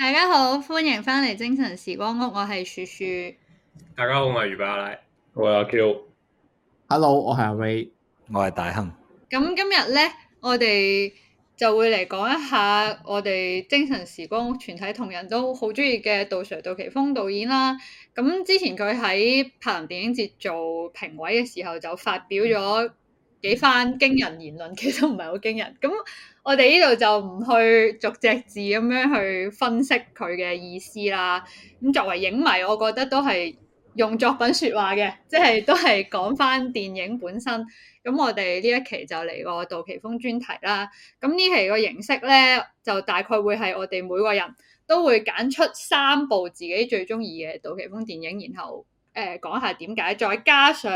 大家好，歡迎翻嚟精神時光屋，我係樹樹。 大家好，我係魚巴拉，我係阿 Q。 Hello，我係阿 Ray， 我係大亨。 咁今日呢，我哋就會嚟講一下我哋精神時光屋全體同仁都好中意嘅杜 Sir 杜琪峰導演啦。咁之前佢喺柏林電影節做評委嘅時候就發表咗幾番驚人言論，其實唔係好驚人。咁我哋呢度就唔去逐隻字咁樣去分析佢嘅意思啦。咁作為影迷，我覺得都係用作品說話嘅，即係都係講翻電影本身。咁我哋呢一期就嚟個杜琪峰專題啦。咁呢期個形式咧，就大概會係我哋每個人都會揀出3部自己最中意嘅杜琪峰電影，然後講下點解，再加上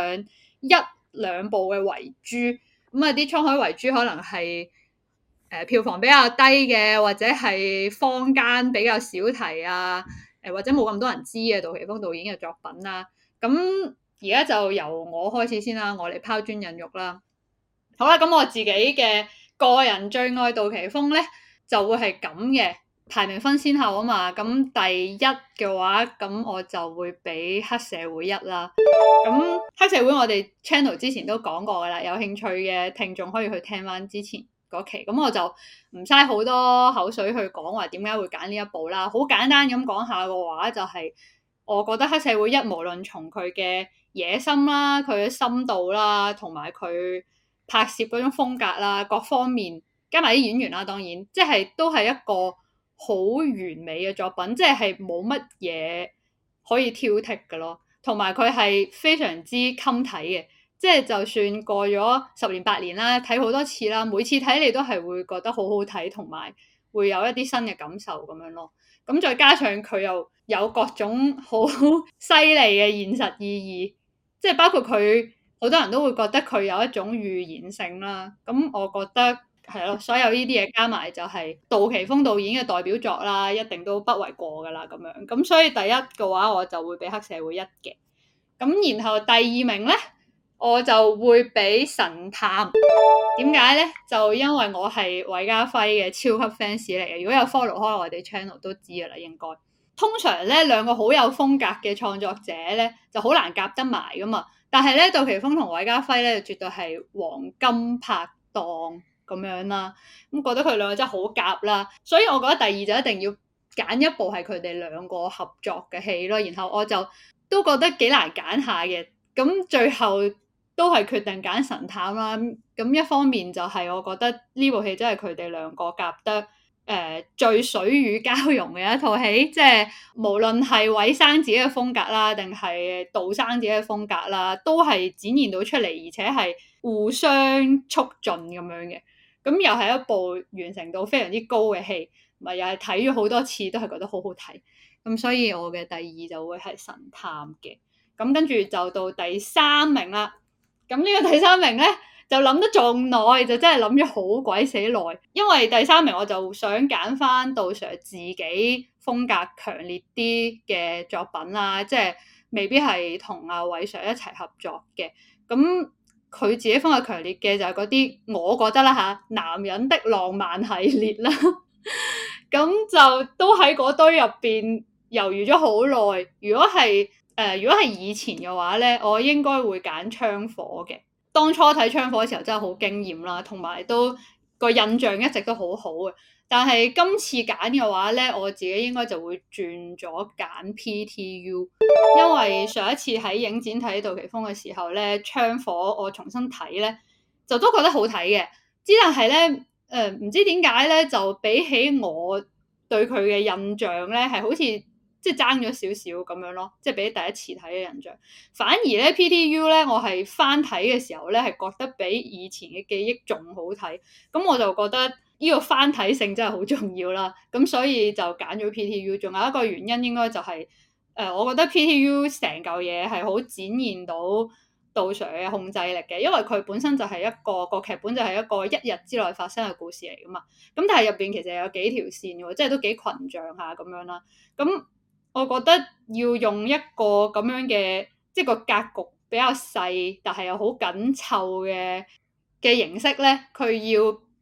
1-2部嘅遺珠。咁啊，啲滄海遺珠可能係票房比較低嘅，或者係坊間比較少提啊，或者冇咁多人知嘅杜琪峰導演嘅作品啦。咁而家就由我開始先啦，我嚟拋磚引玉啦。好啦，咁我自己嘅個人最愛杜琪峰咧，就會係咁嘅，排名分先後啊嘛。咁第一嘅話，咁我就會俾黑社會1啦。咁黑社會我哋 channel 之前都講過噶啦，有興趣嘅聽眾可以去聽翻之前嗰期。咁我就唔嘥好多口水去講話點解會揀呢一部啦。好簡單咁講下嘅話，就係我覺得黑社會1無論從佢嘅野心啦，佢嘅深度啦，同埋佢拍攝嗰種風格啦，各方面加埋啲演員啦，當然即係都係一個好完美嘅作品，即係冇乜嘢可以挑剔嘅咯。同埋佢係非常之襟睇嘅，即係就算過咗10年8年啦，睇好多次啦，每次睇你都係會覺得好好睇，同埋會有一啲新嘅感受咁樣咯。咁再加上佢又有各種好犀利嘅現實意義。即係包括佢，好多人都會覺得佢有一種預言性啦。咁我覺得係咯，所有呢啲嘢加埋就係杜琪峰導演嘅代表作啦，一定都不為過噶啦咁樣。咁所以第一嘅話，我就會俾黑社會1嘅。咁然後第2名咧，我就會俾神探。點解咧？就因為我係韋家輝嘅超級 fans 嚟嘅。如果有 follow 開我哋 channel 都知噶啦，應該。通常咧2個好有風格嘅創作者咧就好難夾得埋噶嘛，但係咧杜琪峰同韋家輝咧就絕對係黃金拍檔咁樣啦，咁覺得佢2個真係好夾啦，所以我覺得第2就一定要揀一部係佢哋2個合作嘅戲咯，然後我就都覺得幾難揀下嘅，咁最後都係決定揀神探啦，咁一方面就係我覺得呢部戲真係佢哋2個夾得最水乳交融嘅一套戲，即係無論係韋生自己嘅風格啦，定係杜生自己嘅風格啦，都係展現到出嚟，而且係互相促進咁樣嘅。咁又係一部完成度非常之高嘅戲，咪又係睇咗好多次都係覺得好好睇。咁所以我嘅第2就會係神探嘅。咁跟住就到第3名啦。咁呢個第3名咧，就諗得仲耐，就真係諗咗好鬼死耐，因為第3名我就想揀翻杜 Sir 自己風格強烈啲嘅作品啦，即係未必係同阿韋 Sir 一齊合作嘅。咁佢自己風格強烈嘅就係嗰啲，我覺得啦嚇，男人的浪漫系列啦，咁就都喺嗰堆入邊猶豫咗好耐。如果係以前嘅話咧，我應該會揀槍火嘅。當初睇槍火嘅時候真係好驚豔啦，同埋都個印象一直都好好嘅。但係今次揀嘅話咧，我自己應該就會轉咗揀 PTU，因為上一次喺影展睇杜琪峰嘅時候咧，槍火我重新睇咧，就都覺得好睇嘅。之但係咧，唔知點解咧，就比起我對佢嘅印象咧，係好似即係爭咗少少咁樣咯，即係比第一次睇嘅印象。反而咧 PTU 咧，我係翻睇嘅時候咧，係覺得比以前嘅記憶仲好睇。咁我就覺得呢個翻睇性真係好重要啦。咁所以就揀咗 PTU。仲有一個原因應該就係我覺得 PTU 成嚿嘢係好展現到杜 Sir 嘅控制力嘅，因為佢本身就係個劇本就係一個1日之內發生嘅故事嚟噶嘛。咁但係入邊其實有幾條線嘅，即係都幾群像下咁樣啦。咁我覺得要用一個咁樣嘅，即係個格局比較細，但係又好緊湊嘅形式咧，佢要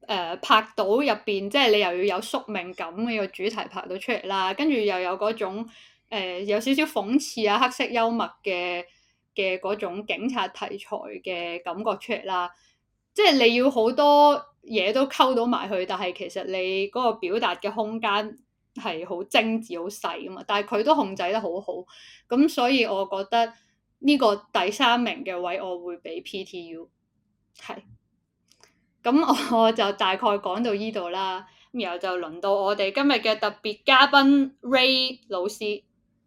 拍到入邊，即係你又要有宿命感呢個主題拍到出嚟啦，跟住又有嗰種有少少諷刺啊、黑色幽默嘅嗰種警察題材嘅感覺出嚟啦。即係你要好多嘢都溝到埋去，但係其實你嗰個表達嘅空間係好精緻、好細噶嘛。但係佢都控制得好好，咁所以我覺得呢個第3名嘅位我會俾 PTU 係。咁我就大概講到呢度啦，然後就輪到我哋今日嘅特別嘉賓 Ray 老師。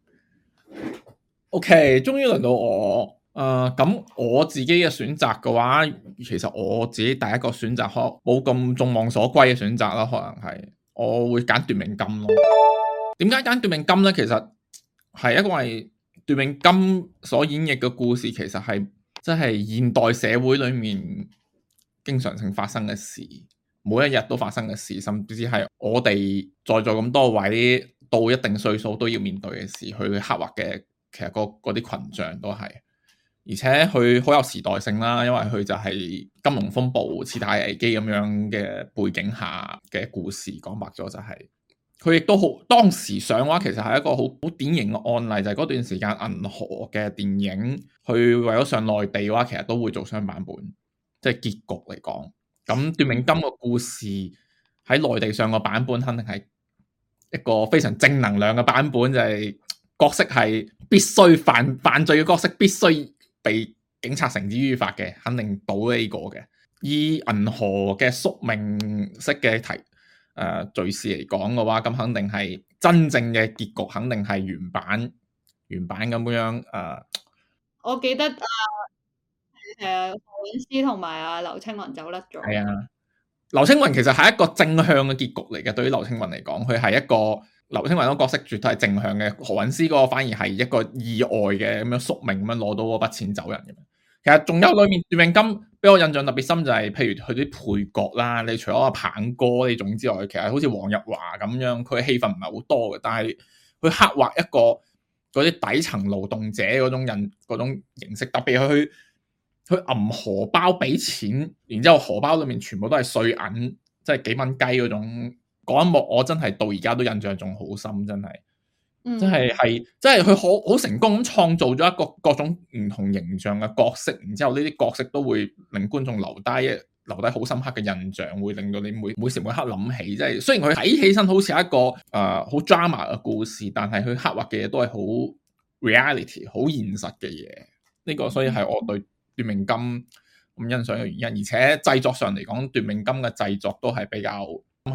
OK， 終於輪到我。咁我自己嘅選擇嘅話，其實我自己第一個選擇冇咁眾望所歸嘅選擇啦，可能係我會揀奪命金咯。點解揀奪命金咧？其實係因為奪命金所演繹嘅故事，其實係即係現代社會裏面經常性發生嘅事，每一日都發生嘅事，甚至係我哋在座咁多位到一定歲數都要面對嘅事，佢刻畫嘅其實嗰啲群像都係，而且佢好有時代性啦，因為佢就係金融風暴、次貸危機咁樣嘅背景下嘅故事，講白咗就係佢亦都好當時上嘅話，其實係一個好典型嘅案例，就係嗰段時間銀河嘅電影，佢為咗上內地嘅話，其實都會做雙版本。即係結局嚟講，咁奪命金個故事喺內地上個版本肯定係一個非常正能量嘅版本，就係角色係必須犯罪嘅角色必須被警察繩之於法嘅，肯定到呢個嘅。以銀河嘅宿命式嘅敘事嚟講嘅話，咁肯定係真正嘅結局，肯定係原版咁樣。 我記得何韻詩同埋劉青雲走甩咗。 係啊，劉青雲其實係一個正向嘅結局嚟嘅。對於劉青雲嚟講，佢係一個劉青雲嗰個角色絕對係正向嘅。何韻詩嗰個反而係一個意外嘅咁樣宿命咁樣攞到嗰筆錢走人嘅。其實仲有裏面奪命金俾我印象特別深就係，譬如佢啲配角啦，你除咗阿鵬哥呢種之外，其實好似黃日華咁樣，佢嘅戲份唔係好多嘅，但係佢刻畫一個嗰啲底層勞動者嗰種形式，特別係佢揞荷包俾錢，然之後荷包裏面全部都係碎銀，即係幾蚊雞嗰種。嗰一幕我真係到而家都印象仲好深，真係，即係佢好成功咁創造咗一個各種唔同形象嘅角色，然之後呢啲角色都會令觀眾留低好深刻嘅印象，會令到你每時每刻諗起。即係雖然佢睇起身好似一個好 drama 嘅故事，但係佢刻畫嘅嘢都係好 reality、好現實嘅嘢。呢個所以係我對奪命金咁欣賞嘅原因，而且製作上嚟講，奪命金嘅製作都係比較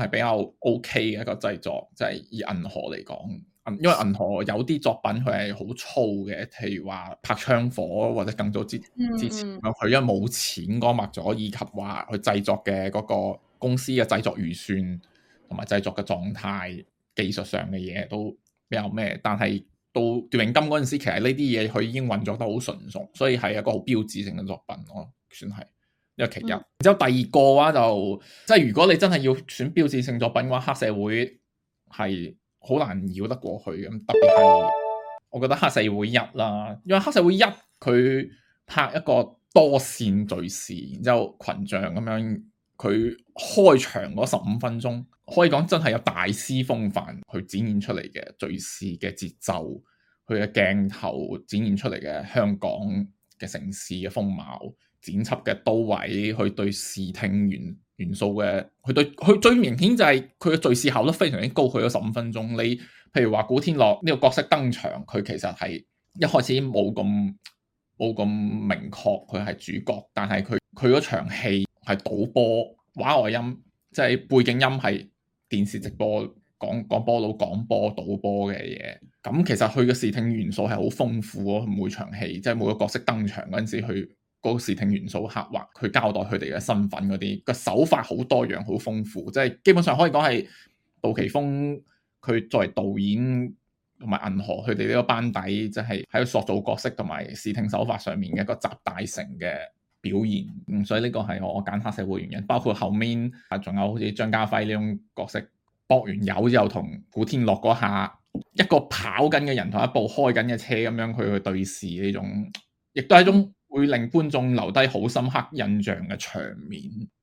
OK 嘅一個製作，即係以銀河嚟講，因為銀河有啲作品佢係好粗嘅，譬如話拍槍火或者更早之前，佢因為冇錢講白咗，以及話佢製作嘅嗰個公司嘅製作預算同埋製作嘅狀態、技術上嘅嘢都比較咩，但係到奪命金嗰陣時，其實呢啲嘢佢已經運作得好純熟，所以係一個好標誌性嘅作品咯，算係。呢個其一，然之後第二個嘅話就即係如果你真係要選標誌性作品嘅話，黑社會係好難繞得過去咁。特別係我覺得黑社會一啦，因為黑社會一佢拍一個多線敘事，然之後群像咁樣，佢開場嗰15分鐘可以講真係有大師風範去展現出嚟嘅敘事嘅節奏，佢嘅鏡頭展現出嚟嘅香港嘅城市嘅風貌。剪輯嘅到位，佢對視聽元素嘅，佢最明顯就係佢嘅敘事效率非常之高。佢嗰15分鐘，你譬如話古天樂呢個角色登場，佢其實係一開始冇咁明確佢係主角，但係佢嗰場戲係賭波畫外音，即係背景音係電視直播講波佬講波賭波嘅嘢。咁其實佢嘅視聽元素係好豐富咯，每場戲即係每個角色登場嗰陣時，佢嗰個視聽元素刻畫，佢交代佢哋嘅身份嗰啲個手法好多樣，好豐富，即係基本上可以講係杜琪峰佢作為導演同埋銀河佢哋呢個班底，即係喺塑造角色同埋視聽手法上面嘅一個集大成嘅表現。所以呢個係我揀黑社會原因。包括後面仲有好似張家輝呢種角色，搏完油之後同古天樂嗰下一個跑緊嘅人同一部開緊嘅車咁樣佢去對視呢種，亦都係一種會令觀眾留低好深刻印象嘅場面。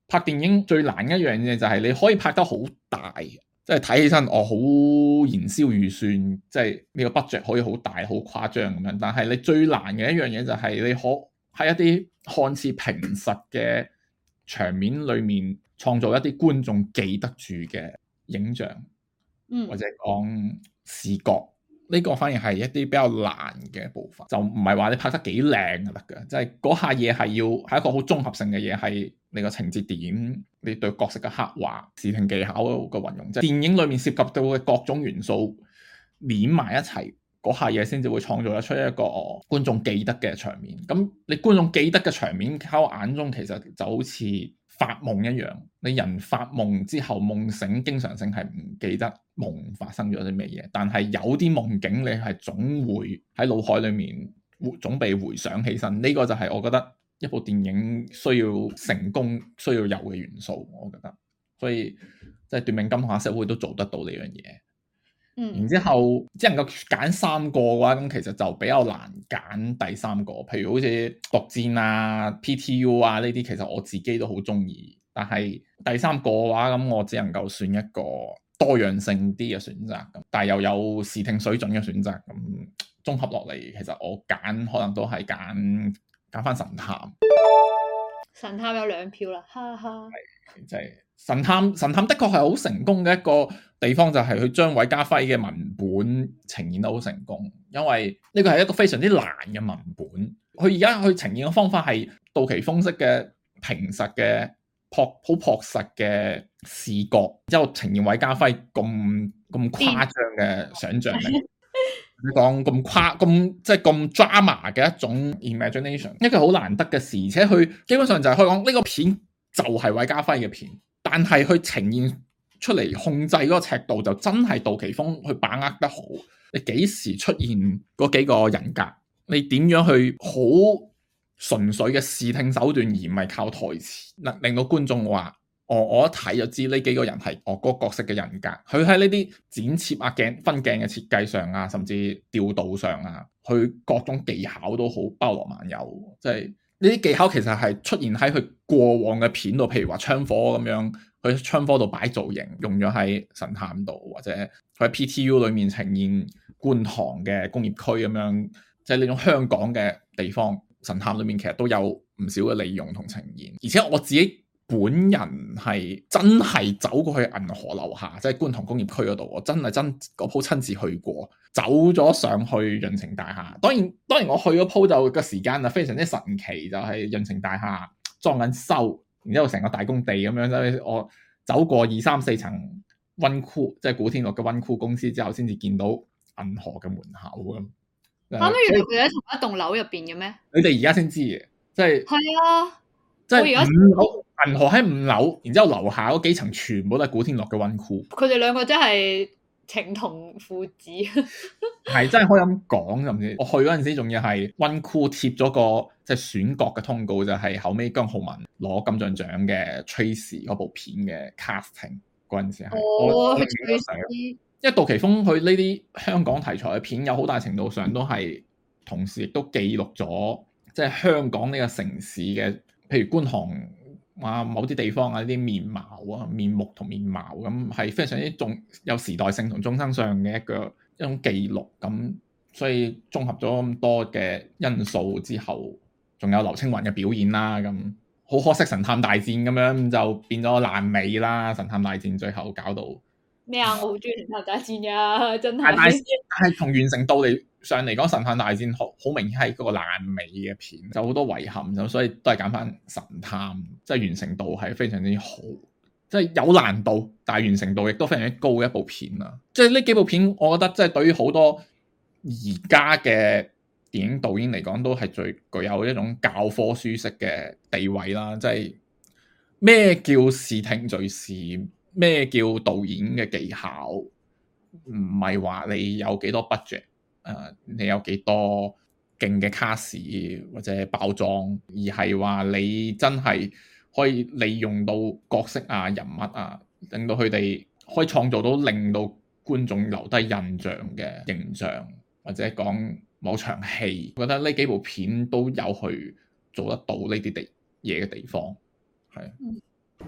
拍電影最難一樣嘢就係你可以拍得好大，即係睇起身好燃燒預算，即係呢個 budget 可以好大好誇張咁樣。但係你最難嘅一樣嘢就係你可喺一啲看似平實嘅場面裏面創造一啲觀眾記得住嘅影像，或者講視覺。呢個反而係一啲比較難嘅部分，就唔係話你拍得幾靚就得嘅，即係嗰下嘢係一個好綜合性嘅嘢，係你個情節點，你對角色嘅刻畫、視聽技巧嘅運用，即係電影裏面涉及到嘅各種元素連埋一齊，嗰下嘢先至會創造得出一個觀眾記得嘅場面。咁你觀眾記得嘅場面喺我眼中其實就好似發夢一樣，你人發夢之後夢醒，經常性係唔記得夢發生咗啲咩嘢，但係有啲夢境你係總會喺腦海裏面總被回想起身。呢個就係我覺得一部電影需要成功需要有嘅元素，我覺得。所以即係奪命金同黑社會都做得到呢樣嘢。然之後只能夠揀3個嘅話，咁其實就比較難揀第3個。譬如好似毒戰啊、PTU 啊呢啲，其實我自己都好中意。但係第3個嘅話，咁我只能夠選一個多樣性啲嘅選擇，咁但係又有視聽水準嘅選擇。咁綜合落嚟，其實我揀可能都係揀翻神探。 神探有2票啦，哈哈。 就係神探的確係好成功嘅一個地方，就係佢將韋家輝嘅文本呈現得好成功，因為呢個係一個非常之難嘅文本。佢而家去呈現嘅方法係杜琪峰式嘅平實嘅好樸實嘅視覺，之後呈現韋家輝咁誇張嘅想像力。你講咁即係咁 drama 嘅一種 imagination， 一個好難得嘅事，而且佢基本上就係可以講呢個片就係韋家輝嘅片，但係佢呈現出嚟控制嗰個尺度就真係杜琪峰去把握得好。你幾時出現嗰幾個人格，你點樣去好純粹嘅視聽手段，而唔係靠台詞，令到觀眾話我一睇就知呢幾個人係我嗰個角色嘅人格。佢喺呢啲剪切啊、分鏡嘅設計上啊，甚至調度上啊，佢各種技巧都好包羅萬有。即係呢啲技巧其實係出現喺佢過往嘅片度，譬如話槍火咁樣，佢喺槍火度擺造型，用咗喺神探度，或者佢喺 PTU 裏面呈現觀塘嘅工業區咁樣，即係呢種香港嘅地方，神探裏面其實都有唔少嘅利用同呈現。而且我自己本人係真係走過去銀河樓下，即係觀塘工業區嗰度，我真係嗰鋪親自去過，走咗上去潤成大廈。當然我去嗰鋪就個時間就非常之神奇，就係潤成大廈裝緊修，然之後成個大工地咁樣，所以我走過2、3、4層溫庫，即係古天樂嘅溫庫公司之後，先至見到銀河嘅門口咁。 原來佢喺同一棟樓入邊嘅咩？ 你哋而家先知嘅，即係係啊， 即係5樓，銀河喺5樓，然之後樓下嗰幾層全部都係古天樂嘅溫庫。 佢哋2個真係情同父子， 係真係可以咁講，甚至我去嗰陣時仲要係溫庫貼咗個即係選角嘅通告，就係後尾姜浩文攞金像獎嘅 Tracy 嗰部片嘅 casting 嗰陣時係。我因為杜琪峰佢呢啲香港題材嘅片，有好大程度上都係同時亦都記錄咗即係香港呢個城市嘅，譬如觀塘啊某啲地方啊啲面貌啊面目同面貌咁，係非常之有時代性同終身上嘅一種記錄咁。所以綜合咗咁多嘅因素之後，仲有劉青雲嘅表演啦，咁好可惜神探大戰咁樣就變咗爛尾啦。神探大戰最後搞到咩啊？我好中意神探大戰㗎，真係。 但係從完成度上嚟講，神探大戰好明顯係嗰個爛尾嘅片，就好多遺憾，就所以都係揀翻神探，即係完成度係非常之好，即係有難度，但係完成度亦都非常之高嘅一部片啦。即係呢幾部片，我覺得即係對於好多而家嘅電影導演嚟講，都係最具有一種教科書式嘅地位啦。即係咩叫視聽敘事？咩叫導演嘅技巧？唔係話你有幾多 budget，你有幾多勁嘅卡士或者包裝，而係話你真係可以利用到角色啊、人物啊，令到佢哋可以創造到令到觀眾留低印象嘅形象，或者講某場戲。我覺得呢幾部片都有去做得到呢啲嘢嘅地方，係。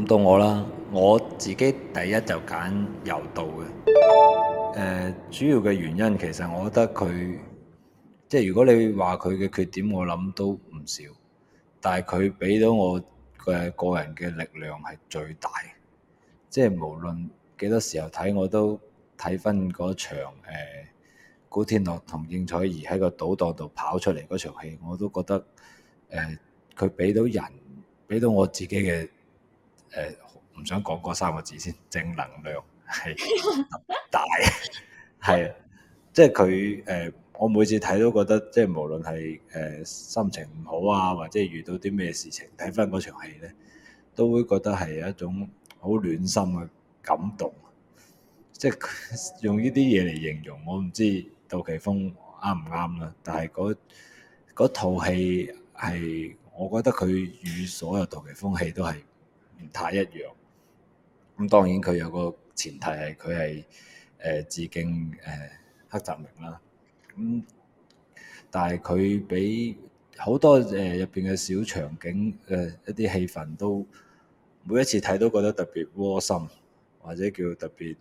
咁到我啦，我自己第一就揀柔道嘅。主要嘅原因其實我覺得佢，即係如果你話佢嘅缺點，我諗都唔少，但係佢俾到我嘅個人嘅力量係最大，即係無論幾多時候睇，我都睇翻嗰場古天樂同應采兒喺個賭檔度跑出嚟嗰場戲，我都覺得佢俾到人，俾到我自己嘅唔想講嗰三個字先，正能量係特別大，係啊，即係佢我每次睇都覺得，即係無論係心情唔好啊，或者遇到啲咩事情，睇翻嗰場戲咧，都會覺得係一種好暖心嘅感動。即係用呢啲嘢嚟形容，我唔知杜琪峰啱唔啱啦。但係嗰套戲係，我覺得佢與所有杜琪峰戲都係唔太一樣。咁當然佢有個前提係佢係致敬黑澤明啦。咁但係佢俾好多入邊嘅小場景一啲氣氛都每一次睇都覺得特別窩心，或者叫特別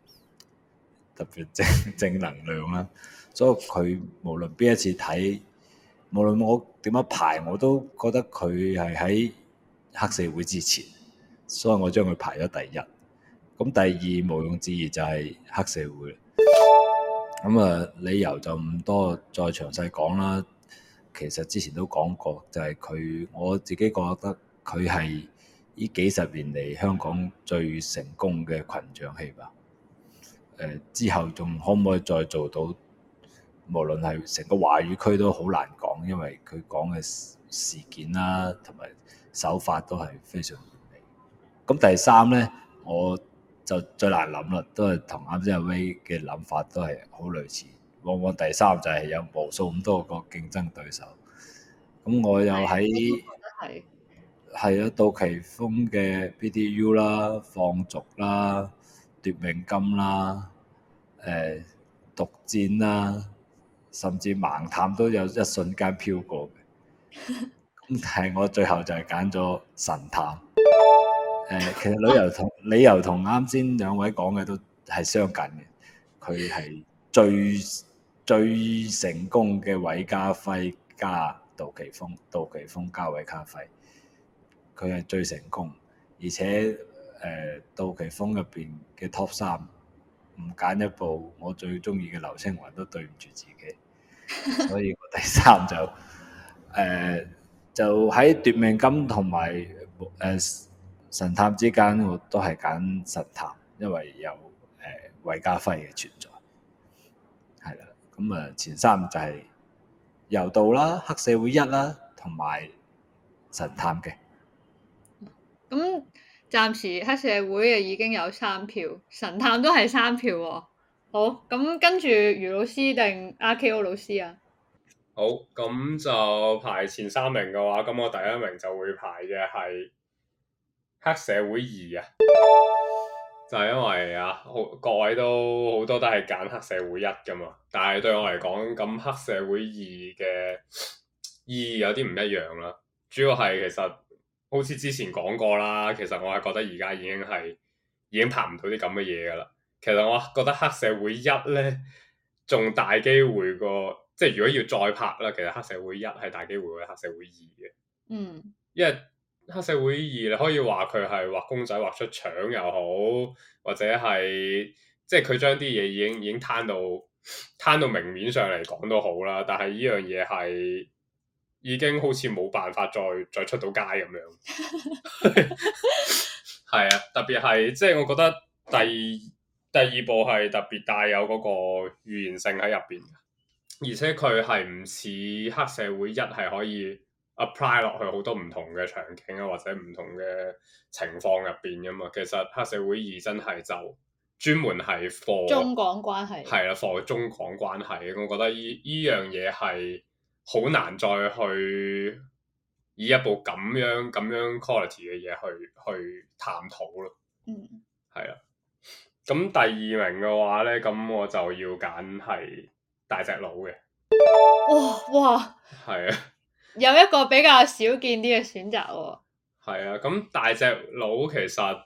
正能量啦。所以佢無論邊一次睇，無論我點樣排，我都覺得佢係喺黑社會之前，所以我將佢排咗第一。咁第二毋庸置疑就係黑社會。咁理由就唔多再詳細講啦。其實之前都講過，就係佢，我自己覺得佢係呢幾十年嚟香港最成功嘅群像戲吧。之後仲可唔可以再做到？無論係成個華語區都好難講，因為佢講嘅事件啦，同埋手法都係非常完美。咁第三呢，我就最難諗啦，都係同啱先阿威嘅諗法都係好類似。往往第三就係有無數咁多個競爭對手。咁我又喺係啊，杜琪峰嘅 PDU 啦、放逐啦、奪命金啦、毒戰啦，甚至盲探都有一瞬間飄過嘅。咁但係我最後就係揀咗神探。其實理由同啱先兩位講嘅都係相近嘅。佢係最成功嘅韋家輝加杜琪峰，杜琪峰加韋家輝，佢係最成功。而且杜琪峰入邊嘅 Top 3唔揀一部我最中意嘅劉青雲都對唔住自己，所以我第三就喺奪命金同埋神探之間，我都係揀神探，因為有韋家輝嘅存在，係啦。咁前三就係柔道啦、黑社會1啦，同埋神探嘅。 咁暫時黑社會已經有3票，神探都係3票喎。好，咁跟住余老師定 RKO 老師啊？ 好，咁就排前3名嘅話，咁我第一名就會排嘅係黑社會2啊，就係因為各位都好多都係揀黑社會1噶嘛，但係對我嚟講，咁黑社會2嘅意義有啲唔一樣啦。主要係其實好似之前講過啦，其實我係覺得而家已經拍唔到啲咁嘅嘢噶啦。其實我覺得黑社會1咧仲大機會過，即係如果要再拍啦，其實黑社會1係大機會過黑社會2嘅。因為黑社會2你可以話佢係畫公仔畫出腸又好，或者係即係佢將啲嘢已經攤到明面上嚟講都好啦。但係呢樣嘢係已經好似冇辦法再出到街咁樣。係啊，特別係即係我覺得第二部係特別帶有嗰個預言性喺入邊，而且佢係唔似黑社會1係可以 apply 落去好多唔同嘅場景啊，或者唔同嘅情況入邊噶嘛。其實黑社會2真係就專門係 for 中港關係， 係啦 for 中港關係。我覺得依樣嘢係好難再去以一部咁樣 quality 嘅嘢去探討咯。係啦。咁第2名嘅話咧，咁我就要揀係大隻佬嘅。 哇！ 係啊， 有一個比較少見啲嘅選擇喎。 係啊，咁大隻佬其實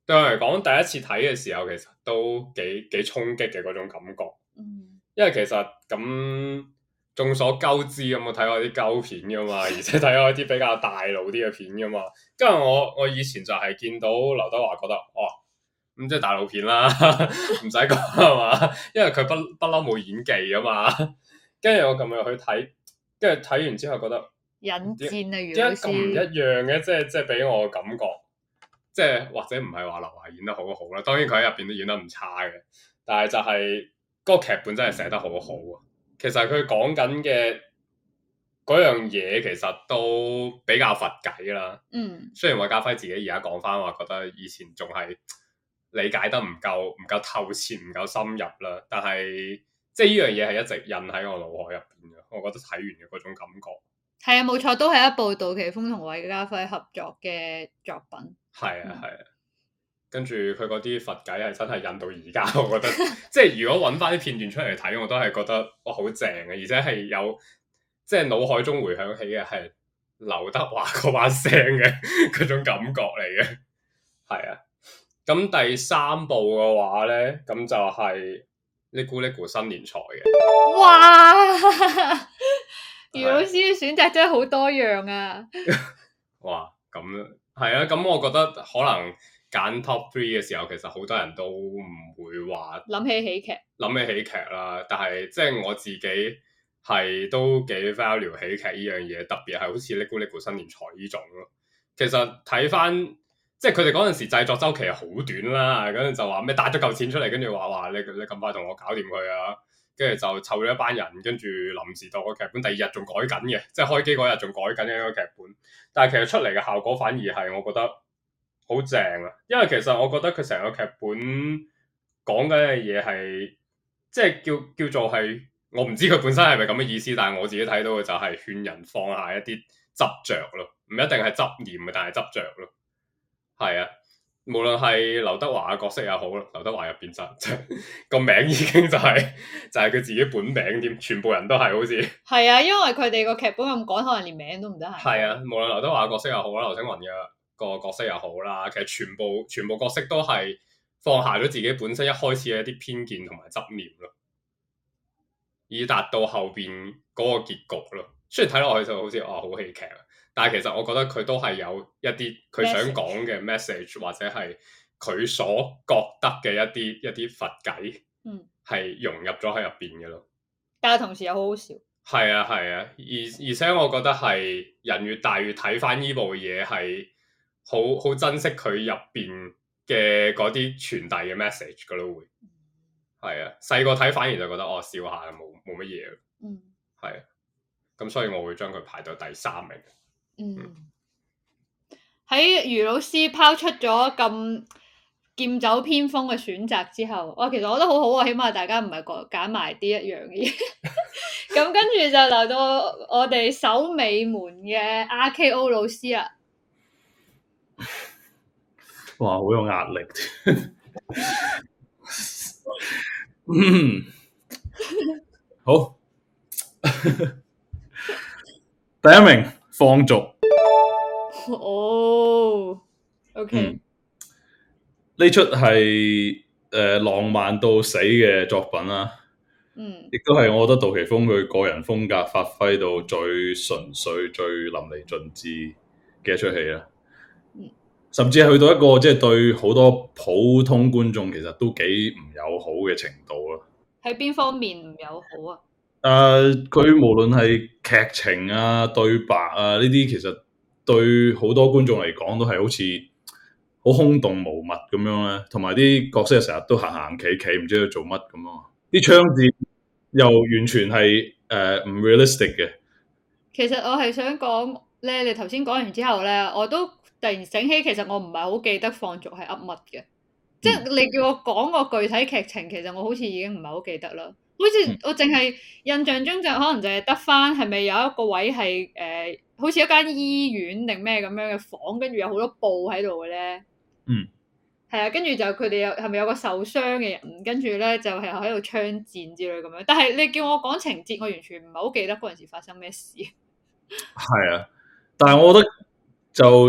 對我嚟講，第一次睇嘅時候，其實都幾衝擊嘅嗰種感覺。因為其實咁眾所周知咁，我睇過啲鳩片噶嘛，而且睇過一啲比較大路啲嘅片噶嘛。跟住我以前就係見到劉德華覺得，咁即係大路片啦，唔使講係嘛，因為佢不嬲冇演技啊嘛。跟住我咁樣去睇，跟住睇完之後覺得引戰啊， 點解咁唔一樣嘅？即係俾我感覺，即係或者唔係話劉華演得好好啦，當然佢喺入邊都演得唔差嘅，但係就係嗰個劇本真係寫得好好啊。其實佢講緊嘅嗰樣嘢，其實都比較佛偈啦。雖然韋家輝自己而家講翻話，覺得以前仲係理解得唔夠透徹，唔夠深入啦。但係即係呢樣嘢係一直印喺我腦海入邊嘅。我覺得睇完嘅嗰種感覺係啊，冇錯，都係一部杜琪峰同韋家輝合作嘅作品。 係啊，跟住佢嗰啲佛偈係真係印到而家，我覺得即係如果揾翻啲片段出嚟睇，我都係覺得好正嘅，而且係有即係腦海中回響起嘅係劉德華嗰把聲嘅嗰種感覺嚟嘅。係啊，咁第3部嘅話咧，咁就係嚦咕嚦咕新年財嘅。 哇！余老師嘅選擇真係好多樣啊！ 哇，咁係啊，咁我覺得可能揀 top 3嘅時候，其實好多人都唔會話諗起喜劇啦。但係即係我自己係都幾 value 喜劇呢樣嘢，特別係好似嚦咕嚦咕新年財呢種咯。其實睇翻即係佢哋嗰陣時製作周期係好短啦，跟住就話咩帶咗嚿錢出嚟，跟住話你咁快同我搞掂佢啊！跟住就湊咗一班人，跟住臨時度個劇本，第2日仲改緊嘅，即係開機嗰日仲改緊嘅一個劇本。但係其實出嚟嘅效果反而係我覺得好正啊，因為其實我覺得佢成個劇本講緊嘅嘢係即係叫做係，我唔知佢本身係咪咁嘅意思，但係我自己睇到嘅就係勸人放下一啲執着咯，唔一定係執念嘅，但係執着咯。係啊。無論係劉德華嘅角色也好，劉德華入邊就個名已經就係佢自己本名添，全部人都係好似係啊，因為佢哋個劇本咁講，可能連名都唔得閒。 係啊，無論劉德華嘅角色又好啦，劉青雲嘅個角色又好啦，其實全部角色都係放下咗自己本身一開始嘅一啲偏見同埋執念咯，以達到後邊嗰個結局咯。雖然睇落去就好似好戲劇啊。但係其實我覺得佢都係有一啲佢想講嘅 message，或者係佢所覺得嘅一啲佛偈，係融入咗喺入邊嘅咯。 但係同時又好好笑。 係啊，而且我覺得係人越大越睇翻呢部嘢係好珍惜佢入邊嘅嗰啲傳遞嘅 message 噶咯會。係啊，細個睇反而就覺得笑下冇乜嘢。係啊，咁所以我會將佢排到第3名。 喺余老師拋出咗咁劍走偏鋒嘅選擇之後，其實我覺得好好啊，起碼大家唔係揀埋啲一樣嘅嘢。咁跟住就留到我哋守尾門嘅 RKO 老師啦。 哇，好有壓力。好。第1名放逐。 OK。 呢出係浪漫到死嘅作品啦。亦都係我覺得杜琪峰佢個人風格發揮到最純粹、最淋漓盡致嘅一出戲啦。甚至係去到一個即係對好多普通觀眾其實都幾唔友好嘅程度啦。 喺邊方面唔友好啊？ 佢無論係劇情啊、對白啊呢啲，其實對好多觀眾嚟講都係好似好空洞無物咁樣咧，同埋啲角色成日都行行企企，唔知佢做乜咁咯。啲槍戰又完全係唔 realistic 嘅。 其實我係想講咧，你頭先講完之後咧，我都突然醒起，其實我唔係好記得放逐係噏乜嘅。即係你叫我講個具體劇情，其實我好似已經唔係好記得啦。好似我淨係印象中就可能就係得翻係咪有一個位係好似一間醫院定咩咁樣嘅房，跟住有好多布喺度嘅咧。係啊，跟住就佢哋係咪有個受傷嘅人，跟住咧就係喺度槍戰之類咁樣。但係你叫我講情節，我完全唔係好記得嗰陣時發生咩事。 係啊，但係我覺得就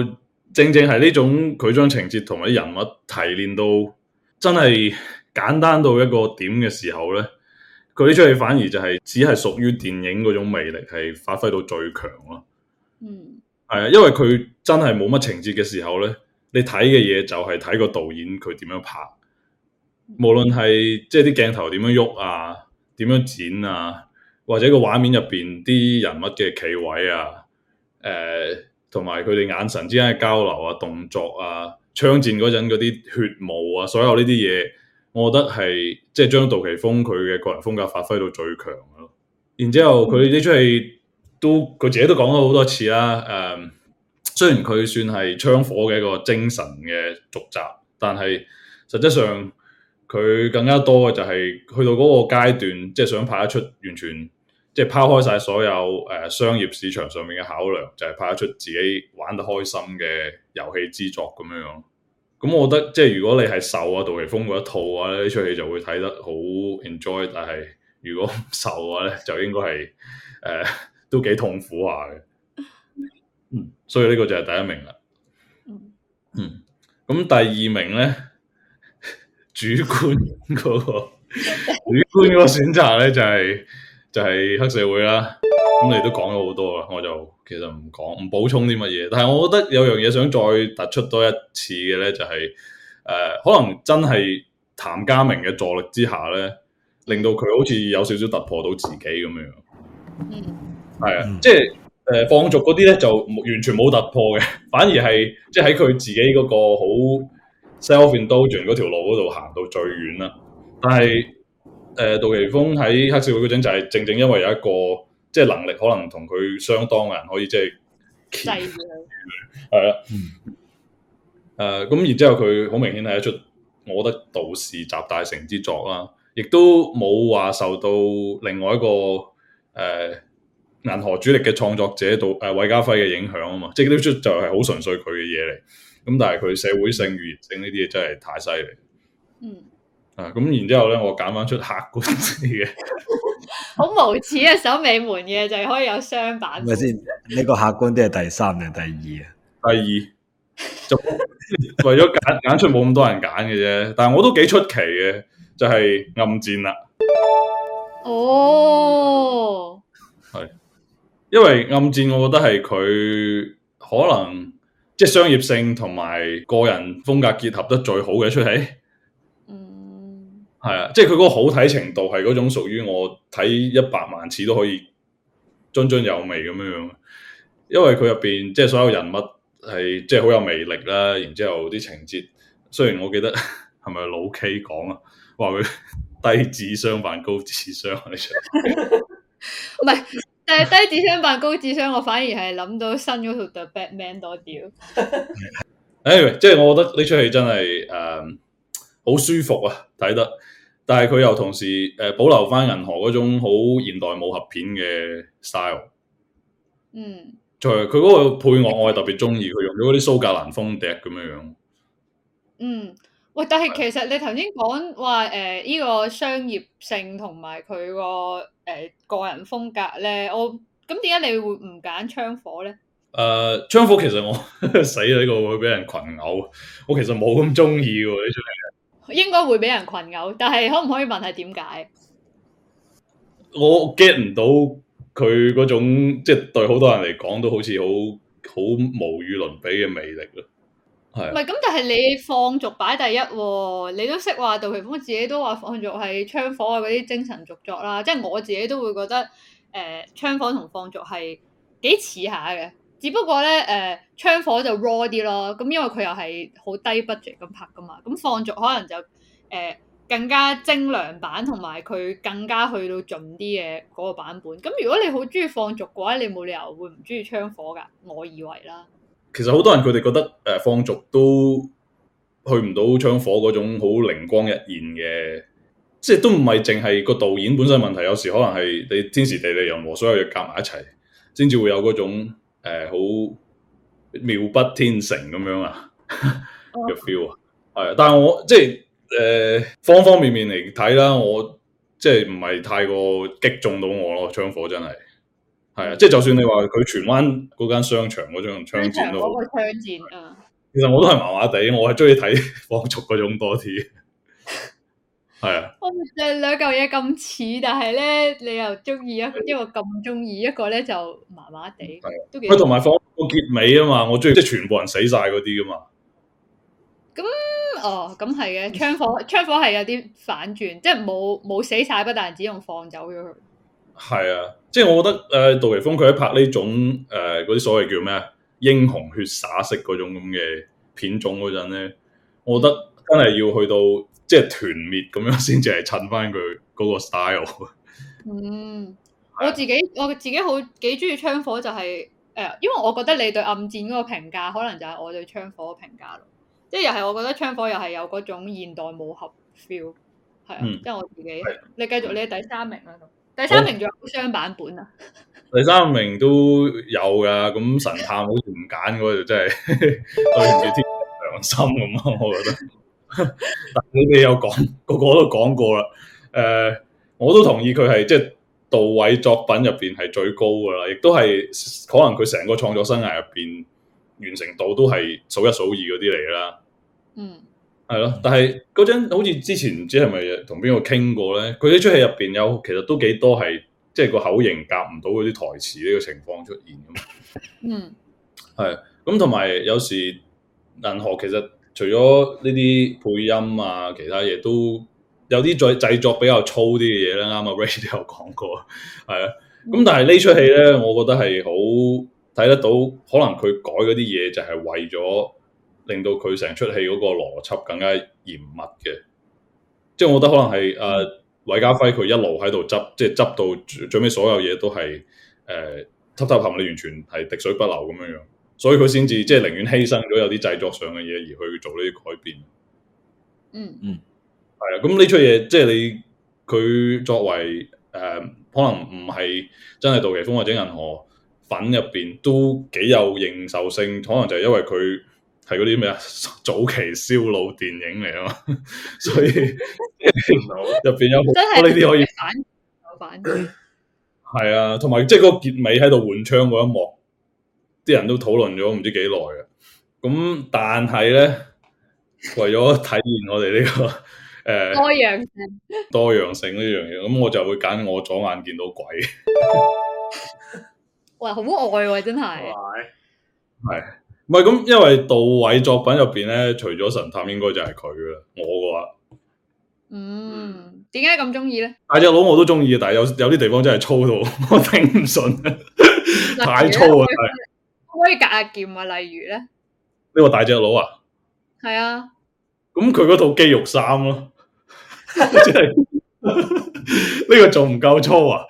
正正係呢種佢將情節同埋啲人物提煉到真係簡單到一個點嘅時候咧，佢呢出戲反而就係只係屬於電影嗰種魅力係發揮到最強咯。係啊，因為佢真係冇乜情節嘅時候咧，你睇嘅嘢就係睇個導演佢點樣拍，無論係即係啲鏡頭點樣喐啊，點樣剪啊，或者個畫面入邊啲人物嘅企位啊，同埋佢哋眼神之間嘅交流啊、動作啊、槍戰嗰陣嗰啲血霧啊，所有呢啲嘢，我覺得係即係將杜琪峰佢嘅個人風格發揮到最強咯。然之後佢呢出戲都佢自己都講咗好多次啦。雖然佢算係槍火嘅一個精神嘅續集，但係實質上佢更加多嘅就係去到嗰個階段，即係想拍一出完全即係拋開晒所有商業市場上面嘅考量，就係拍一出自己玩得開心嘅遊戲之作咁樣樣。咁我覺得即係如果你係受杜琪峰嗰一套嘅話咧，呢出戲就會睇得好 enjoy。但係如果唔受嘅話咧，就應該係都幾痛苦下嘅。所以呢個就係第一名啦。咁第二名咧，主觀嗰個選擇咧就係黑社會啦。咁你都講咗好多啦，我就其實唔補充啲乜嘢。但係我覺得有樣嘢想再突出多一次嘅咧，就係可能真係譚家明嘅助力之下咧，令到佢好似有少少突破到自己咁樣。係啊，即係。放逐嗰啲咧就完全冇突破嘅，反而係即係喺佢自己嗰個好 self-indulgent 嗰條路嗰度行到最遠啦。但係杜琪峰喺黑社會嗰陣就係正正因為有一個即係能力可能同佢相當嘅人可以即係制住佢，係啦。咁然之後佢好明顯係一出我覺得杜氏集大成之作啦，亦都冇話受到另外一個銀河主力嘅創作者韋家輝嘅影響啊嘛，即係呢出就係好純粹佢嘅嘢嚟。咁但係佢社會性、語言性呢啲嘢真係太犀利。咁然之後咧，我揀翻出客觀啲嘅， 好無恥嘅守尾門嘅就係可以有雙版。 咪先？呢個客觀啲係第三定第二啊？ 第二就為咗揀出冇咁多人揀嘅啫，但係我都幾出奇嘅，就係暗戰啦。 哦， 係。因為暗戰，我覺得係佢可能即係商業性同埋個人風格結合得最好嘅一出戲。係啊，即係佢嗰個好睇程度係嗰種屬於我睇100萬次都可以津津有味咁樣樣。因為佢入邊即係所有人物係即係好有魅力啦，然之後啲情節，雖然我記得係咪老 K 講啊，話佢低智商扮高智商呢出， 唔係。但係低智商扮高智商，我反而係諗到新嗰套 The Batman 多啲。 即係我覺得呢出戲真係好舒服啊，睇得。但係佢又同時保留翻銀河嗰種好現代武俠片嘅 style。就係佢嗰個配樂，我係特別中意，佢用咗嗰啲蘇格蘭風笛咁樣樣。 喂，但係其實你頭先講話呢個商業性同埋佢個個人風格咧，咁點解你會唔揀槍火咧？ 槍火其實我死啦，呢個會俾人群毆，我其實冇咁中意喎呢出戲。 應該會俾人群毆，但係可唔可以問係點解？ 我 get 唔到佢嗰種即係對好多人嚟講都好似好無與倫比嘅魅力咯。係唔係咁？但係你放逐擺第一喎，你都識話杜琪峰自己都話放逐係槍火啊嗰啲精神續作啦，即係我自己都會覺得槍火同放逐係幾似下嘅，只不過咧槍火就 raw 啲咯，咁因為佢又係好低 budget 咁拍噶嘛，咁放逐可能就更加精良版，同埋佢更加去到盡啲嘅嗰個版本。咁如果你好中意放逐嘅話，你冇理由會唔中意槍火噶，我以為啦。 其實好多人佢哋覺得放逐都去唔到槍火嗰種好靈光日現嘅，即係都唔係淨係個導演本身問題，有時可能係你天時地利人和所有嘢夾埋一齊，先至會有嗰種好妙不天成咁樣啊嘅 feel 啊。係，但係我即係方方面面嚟睇啦，我即係唔係太過擊中到我咯，槍火真係。係啊，即係就算你話佢荃灣嗰間商場嗰種槍戰都好， 嗰個槍戰啊， 其實我都係麻麻地，我係中意睇放逐嗰種多啲。係啊， 我哋兩嚿嘢咁似，但係咧你又中意一個咁中意，一個咧就麻麻地。都幾。 佢同埋放個結尾啊嘛，我中意即係全部人死晒嗰啲噶嘛。 咁係嘅，槍火係有啲反轉，即係冇死晒，不但只用放走咗佢。 係啊，即係我覺得杜琪峰佢喺拍呢種嗰啲所謂叫咩英雄血灑式嗰種咁嘅片種嗰陣咧，我覺得真係要去到即係團滅咁樣先至係襯翻佢嗰個 style。 我自己好幾中意槍火就係因為我覺得你對暗戰嗰個評價可能就係我對槍火嘅評價咯。即係又係，我覺得槍火又係有嗰種現代武俠 feel， 係啊，即係我自己。你繼續，你第三名啦，第三名仲有雙版本啊？第三名都有噶，咁神探好似唔揀嗰個就真係對唔住天良心咁啊！我覺得，但你哋有講，個個都講過啦。我都同意佢係即係杜偉作品入邊係最高噶啦，亦都係可能佢成個創作生涯入邊完成度都係數一數二嗰啲嚟啦。係咯，但係嗰陣好似之前唔知係咪同邊個傾過咧？佢呢出戲入邊有其實都幾多係即係個口型夾唔到嗰啲台詞呢個情況出現咁。係咁，同埋有時銀河其實除咗呢啲配音啊，其他嘢都有啲再製作比較粗啲嘅嘢啦。啱啊 Ray 都有講過，係啊。咁但係呢出戲咧，我覺得係好睇得到，可能佢改嗰啲嘢就係為咗令到佢成出戲嗰個邏輯更加嚴密嘅，即係我覺得可能係韋家輝佢一路喺度執，即係執到最尾所有嘢都係揼揼冚，你完全係滴水不漏咁樣樣，所以佢先至即係寧願犧牲咗有啲製作上嘅嘢而去做呢啲改變。係啊，咁呢出嘢即係你佢作為可能唔係真係杜琪峰或者銀河粉入邊都幾有認受性，可能就係因為佢係嗰啲咩早期燒腦電影嚟啊嘛，所以入邊有好多呢啲可以反係啊，同埋即係嗰個結尾喺度換槍嗰一幕，啲人都討論咗唔知幾耐嘅。咁但係咧，為咗體現我哋呢個多樣性呢樣嘢，咁我就會揀我左眼見到鬼。 哇，好愛喎，真係係。唔係咁，因為杜偉作品入邊咧，除咗神探，應該就係佢噶啦。我嘅話， 點解咁中意咧？ 大隻佬我都中意，但係有啲地方真係粗到我頂唔順，太粗啊！ 可以隔下劍啊，例如咧， 呢個大隻佬啊， 係啊， 咁佢嗰套肌肉衫咯，即係呢個仲唔夠粗啊？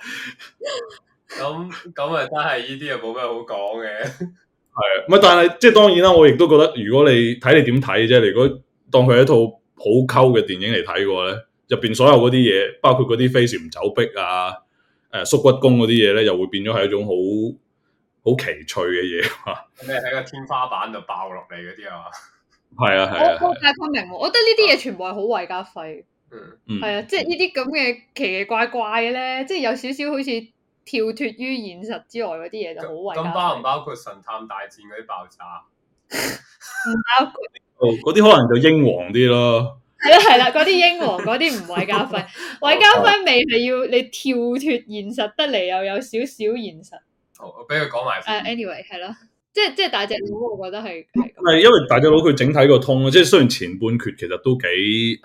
咁咪真係呢啲又冇咩好講嘅。 係啊，唔係但係即係當然啦，我亦都覺得如果你睇你點睇啫，你如果當佢係一套好溝嘅電影嚟睇嘅話咧，入邊所有嗰啲嘢，包括嗰啲飛檐走壁啊、縮骨功嗰啲嘢咧，又會變咗係一種好奇趣嘅嘢。 你喺個天花板度爆落嚟嗰啲啊？ 係啊， 我大概明，我覺得呢啲嘢全部係好韋家輝。係啊，即係呢啲咁嘅奇奇怪怪嘅咧，即係有少少好似跳脫於現實之外嗰啲嘢就好韋家輝。 咁包唔包括神探大戰嗰啲爆炸？ 唔包括。 嗰啲可能就英皇啲咯。 係啦，嗰啲英皇嗰啲唔韋家輝，韋家輝味係要你跳脫現實得嚟，又有少少現實。 好，我俾佢講埋。 anyway 係咯，即係大隻佬，我覺得係係因為大隻佬佢整體個通，即係雖然前半決其實都幾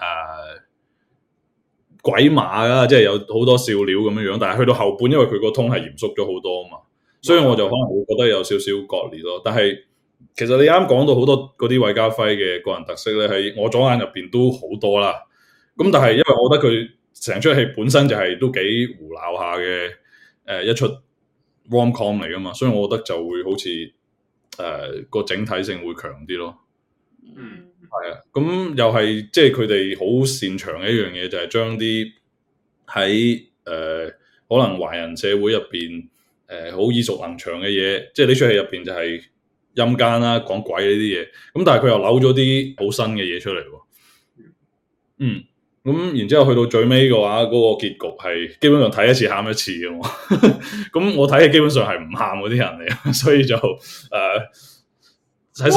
鬼馬啦，即係有好多笑料咁樣樣，但係去到後半，因為佢個通係嚴肅咗好多啊嘛，所以我就可能會覺得有少少割裂咯。但係其實你啱講到好多嗰啲韋家輝嘅個人特色咧，喺我左眼入邊都好多啦。咁但係因為我覺得佢成出戲本身就係都幾胡鬧下嘅一出 rom-com 嚟噶嘛，所以我覺得就會好似個整體性會強啲咯。係啊，咁又係即係佢哋好擅長嘅一樣嘢，就係將啲喺可能華人社會入邊好耳熟能詳嘅嘢，即係呢出戲入邊就係陰間啦，講鬼呢啲嘢，咁但係佢又扭咗啲好新嘅嘢出嚟喎。咁然之後去到最尾嘅話，嗰個結局係基本上睇一次喊一次嘅喎。咁我睇嘅基本上係唔喊嗰啲人嚟，所以就喺心目中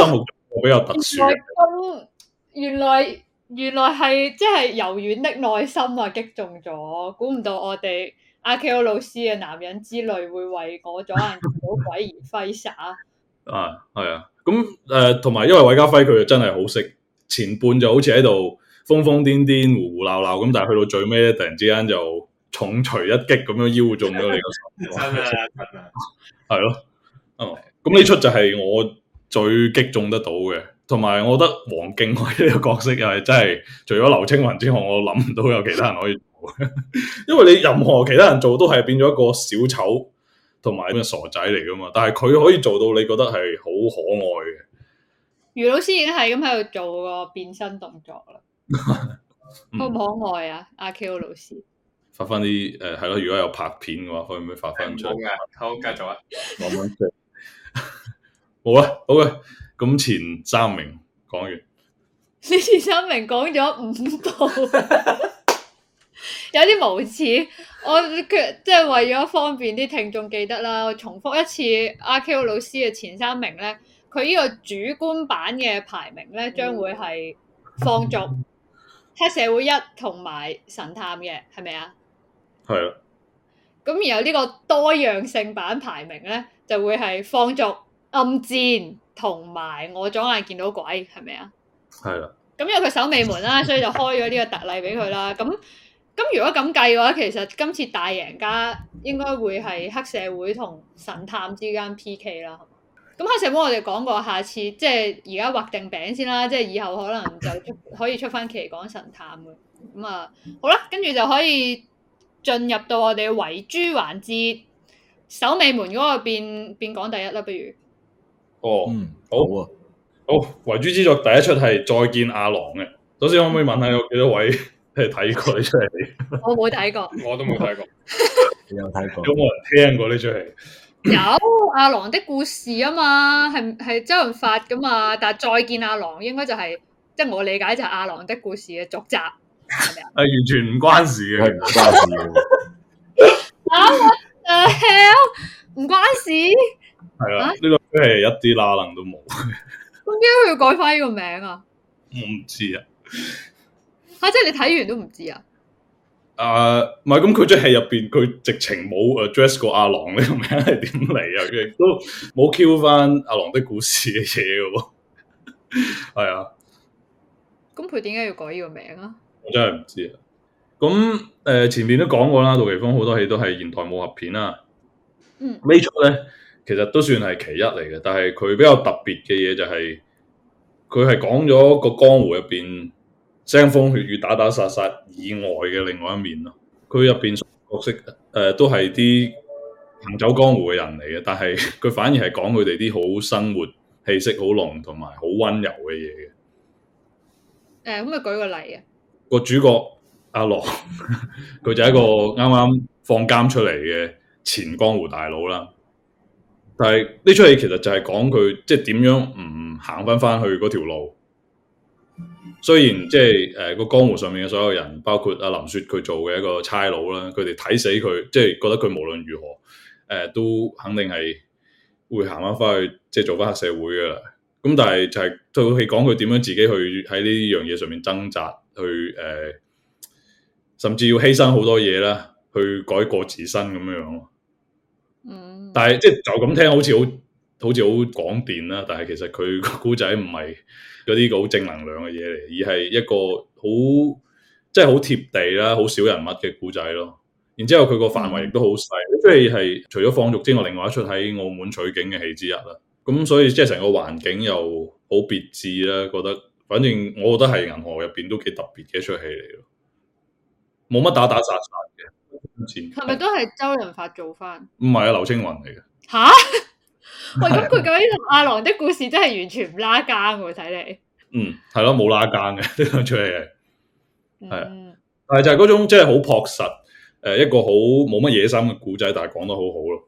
比較特殊嘅。 原來係即係柔軟的內心啊，擊中咗，估唔到我哋阿 Ko 老師嘅男人之淚會為我左眼見到鬼而揮灑。 啊，係啊，咁同埋因為韋家輝佢真係好識，前半就好似喺度瘋瘋癲癲、胡胡鬧鬧咁，但係去到最尾咧，突然之間就重錘一擊咁樣腰中咗你個心。 真啊， 係咯，咁呢出就係我最擊中得到嘅，同埋我覺得黃敬偉呢個角色又係真係除咗劉青雲之外，我諗唔到有其他人可以做，因為你任何其他人做都係變咗一個小丑同埋咩傻仔嚟噶嘛，但係佢可以做到你覺得係好可愛嘅。 余老師已經係咁喺度做個變身動作啦，可唔可愛啊？阿 Ko 老師發翻啲係咯，如果有拍片嘅話，可以唔可以發翻出嚟？ 好嘅，好繼續啊， 慢慢食。好啦，好嘅，咁前三名講完， 呢前三名講咗5部，有啲無恥。我即係為咗方便啲聽眾記得啦，我重複一次阿 Ko 老師嘅前三名咧，佢呢個主觀版嘅排名咧，將會係放逐、黑社會1同埋神探嘅，係咪啊？ 係啦。 咁然後呢個多樣性版排名咧，就會係放逐、暗戰同埋我左眼見到鬼，係咪啊？ 係啦。 咁因為佢守尾門啦，所以就開咗呢個特例俾佢啦。咁如果咁計嘅話，其實今次大贏家應該會係黑社會同神探之間 PK 啦。咁黑社會我哋講過，下次即係而家畫定餅先啦，即係以後可能就可以出翻期講神探嘅。咁啊，好啦，跟住就可以進入到我哋嘅遺珠環節，守尾門嗰個變講第一啦，不如。 哦，好啊。 好，遺珠之作第一出係再見阿郎嘅。首先可唔可以問下有幾多位係睇過呢出戲？ 我冇睇過， 我都冇睇過。 你有睇過？ 有冇人聽過呢出戲？ 有阿郎的故事啊嘛，係周潤發噶嘛，但係再見阿郎應該就係即係我理解就係阿郎的故事嘅續集，係咪啊？ 係完全唔關事嘅， 係唔關事嘅。 What the hell？ 唔關事。 係啦，呢個出戲一啲拉能都冇。 咁點解佢要改翻呢個名啊？ 我唔知啊。 即係你睇完都唔知啊？ 唔係咁，佢出戲入邊，佢直情冇 address 過阿郎呢個名係點嚟啊？佢亦都冇 Q 翻阿郎的故事嘅嘢嘅喎。係啊。 咁佢點解要改呢個名啊？ 我真係唔知啊。咁前面都講過啦，杜琪峰好多戲都係現代武俠片啦。呢出咧其實都算係其一嚟嘅，但係佢比較特別嘅嘢就係佢係講咗個江湖入邊腥風血雨、打打殺殺以外嘅另外一面咯。佢入邊角色都係啲行走江湖嘅人嚟嘅，但係佢反而係講佢哋啲好生活氣息好濃同埋好溫柔嘅嘢嘅。 咁咪舉個例啊？ 個主角阿郎，佢就係一個啱啱放監出嚟嘅前江湖大佬啦。但係呢出戲其實就係講佢即係點樣唔行翻去嗰條路。雖然即係個江湖上面嘅所有人，包括阿林雪佢做嘅一個差佬啦，佢哋睇死佢，即係覺得佢無論如何都肯定係會行翻去即係做翻黑社會噶啦。咁但係就係套戲講佢點樣自己去喺呢樣嘢上面掙扎，去甚至要犧牲好多嘢啦，去改過自身咁樣樣咯。但係即係就咁聽好似好廣電啦，但係其實佢個故仔唔係嗰啲好正能量嘅嘢嚟，而係一個好即係好貼地啦、好少人物嘅故仔咯。然之後佢個範圍亦都好細，即係係除咗放逐之外，另外一出喺澳門取景嘅戲之一啦。咁所以即係成個環境又好別致啦，覺得反正我覺得係銀河入邊都幾特別嘅一出戲嚟咯，冇乜打打殺殺嘅。 係咪都係周潤發做翻？唔係啊，劉青雲嚟嘅。 吓？喂，咁佢究竟同阿郎的故事真係完全唔拉更喎，睇嚟。 係咯，冇拉更嘅呢個出戲係。但係就係嗰種即係好樸實，一個好冇乜野心嘅故仔，但係講得好好咯。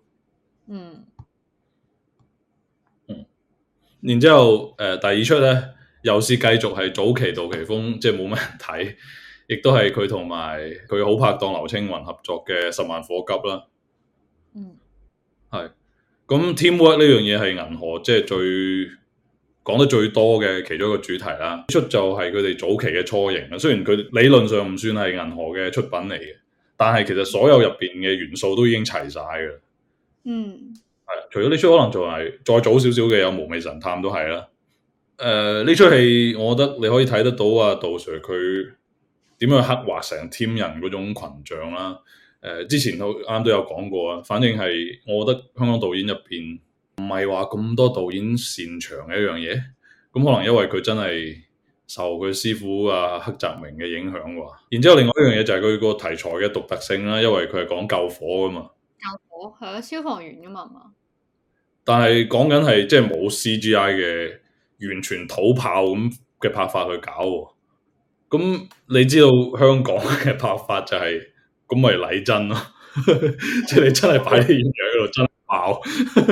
然之後第二出咧，又是繼續係早期杜琪峰，即係冇乜人睇，亦都係佢同埋佢好拍檔劉青雲合作嘅《十萬火急》啦。係咁 teamwork 呢樣嘢係銀河即係講得最多嘅其中一個主題啦。呢出就係佢哋早期嘅雛形啦。雖然佢理論上唔算係銀河嘅出品嚟嘅，但係其實所有入邊嘅元素都已經齊晒嘅。係除咗呢出，可能仲係再早少少嘅有無味神探都係啦。呢出戲我覺得你可以睇得到啊，杜 Sir 佢點樣刻畫成 team 人嗰種群像啦。之前都啱都有講過啊。反正係我覺得香港導演入邊唔係話咁多導演擅長嘅一樣嘢。咁可能因為佢真係受佢師傅啊黑澤明嘅影響啩。然之後另外一樣嘢就係佢個題材嘅獨特性啦，因為佢係講救火噶嘛。 救火係啊，消防員噶嘛。 但係講緊係即係冇 CGI 嘅，完全土炮咁嘅拍法去搞喎。咁你知道香港嘅拍法就係咁咪禮真咯，即係你真係擺啲現場喺度真爆。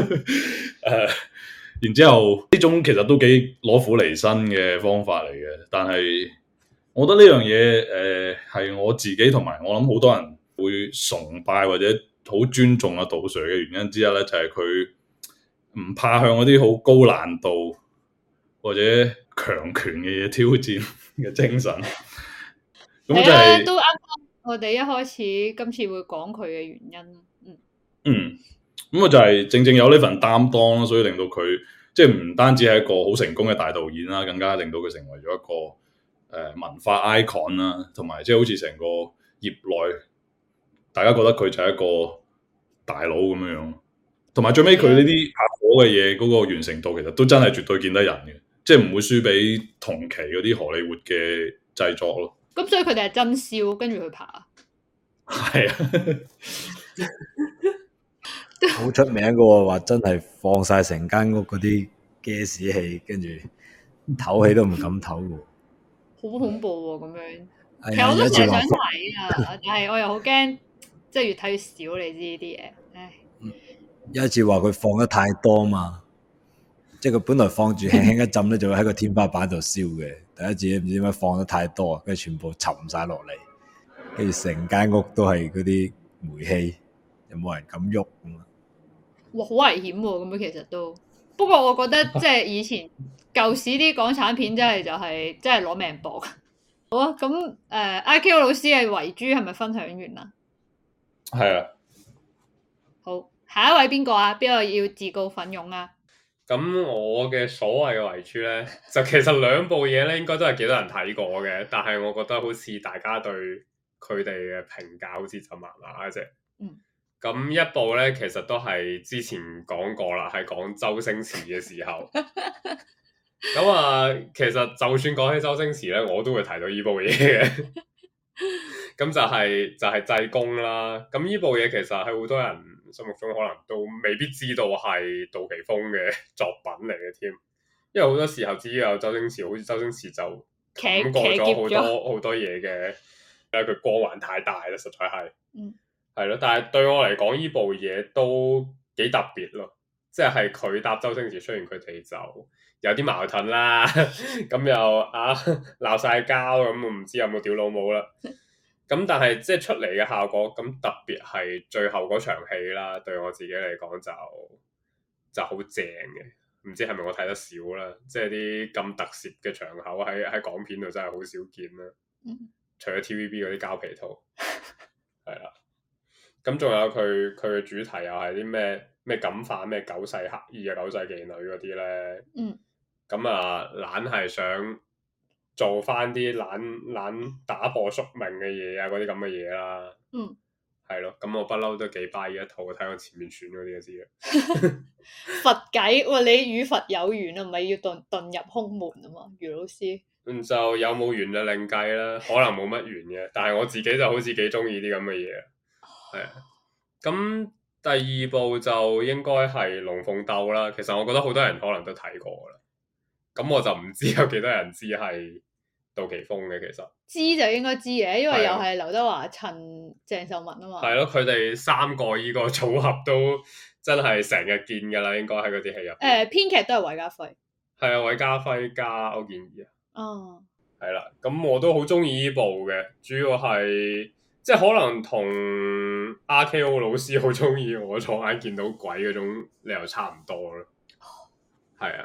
然之後呢種其實都幾攞苦離身嘅方法嚟嘅，但係我覺得呢樣嘢係我自己同埋我諗好多人會崇拜或者好尊重阿杜 Sir 嘅原因之一咧，就係佢唔怕向嗰啲好高難度或者強權嘅嘢挑戰嘅精神。咁就係都啱我哋一開始今次會講佢嘅原因。 咁啊就係正正有呢份擔當，所以令到佢即係唔單止係一個好成功嘅大導演啦，更加令到佢成為咗一個文化 icon 啦，同埋即係好似成個業內大家覺得佢就係一個大佬咁樣樣。同埋最尾佢呢啲拍火嘅嘢嗰個完成度，其實都真係絕對見得人嘅，即係唔會輸俾同期嗰啲荷里活嘅製作咯。 咁所以佢哋係真燒跟住去拍啊？ 係啊。 好出名嘅喎，話真係放晒成間屋嗰啲 gas 氣，跟住唞氣都唔敢唞嘅。 好恐怖喎！咁樣， 其實我都成日想睇啊，但係我又好驚，即係越睇越少，你知呢啲嘢。唉， 有一次話佢放得太多嘛，即係佢本來放住輕輕一浸咧，就會喺個天花板度燒嘅。第一次唔知點解放得太多，跟住全部沉晒落嚟，跟住成間屋都係嗰啲煤氣，又冇人敢喐咁啊！ 哇，好危險喎！咁樣其實都，不過我覺得即係以前舊時啲港產片真係攞命搏。好啊，咁IQ 老師嘅遺珠係咪分享完啦？ 係啊。 好，下一位邊個啊？邊個要自告奮勇啊？ 咁我嘅所謂嘅遺珠咧，就其實兩部嘢咧，應該都係幾多人睇過嘅，但係我覺得好似大家對佢哋嘅評價好似就麻麻啫。咁一部咧，其實都係之前講過啦，係講周星馳嘅時候。咁啊，其實就算講起周星馳咧，我都會提到呢部嘢嘅。咁就係濟公啦。咁呢部嘢其實係好多人心目中可能都未必知道係杜琪峰嘅作品嚟嘅添。因為好多時候只要有周星馳，好似周星馳就冚過咗好多嘢嘅，因為佢光環太大啦，實在係。係咯，但係對我嚟講，呢部嘢都幾特別咯。即係佢搭周星馳，雖然佢哋就有啲矛盾啦，咁又鬧晒交咁，唔知有冇屌老母啦。咁但係即係出嚟嘅效果，咁特別係最後嗰場戲啦，對我自己嚟講就好正嘅。唔知係咪我睇得少啦？即係啲咁特攝嘅場口喺港片度真係好少見啦。除咗 TVB 嗰啲膠皮套，係啦。咁仲有佢嘅主題又係啲咩感化咩九世乞兒啊、九世妓女嗰啲咧。咁懶係想做翻啲懶打破宿命嘅嘢啊，嗰啲咁嘅嘢啦。係咯，咁我不嬲都幾 buy 一套，睇我前面選嗰啲就知啦。 佛偈，喂，你與佛有緣啊，唔係要遁入空門啊嘛，余老師。 就有冇緣就另計啦，可能冇乜緣嘅，但係我自己就好似幾中意啲咁嘅嘢。係啊，咁第二部就應該係龍鳳鬥啦。其實我覺得好多人可能都睇過啦。咁我就唔知有幾多人知係杜琪峰嘅。其實知就應該知嘅，因為又係劉德華襯鄭秀文啊嘛。係咯，佢哋三個依個組合都真係成日見噶啦，應該喺嗰啲戲入。 編劇都係韋家輝。係啊， 韋家輝加歐健兒啊。係啦， 咁我都好中意呢部嘅，主要係即係可能同 RKO 老師好中意我左眼見到鬼嗰種理由差唔多咯。係啊，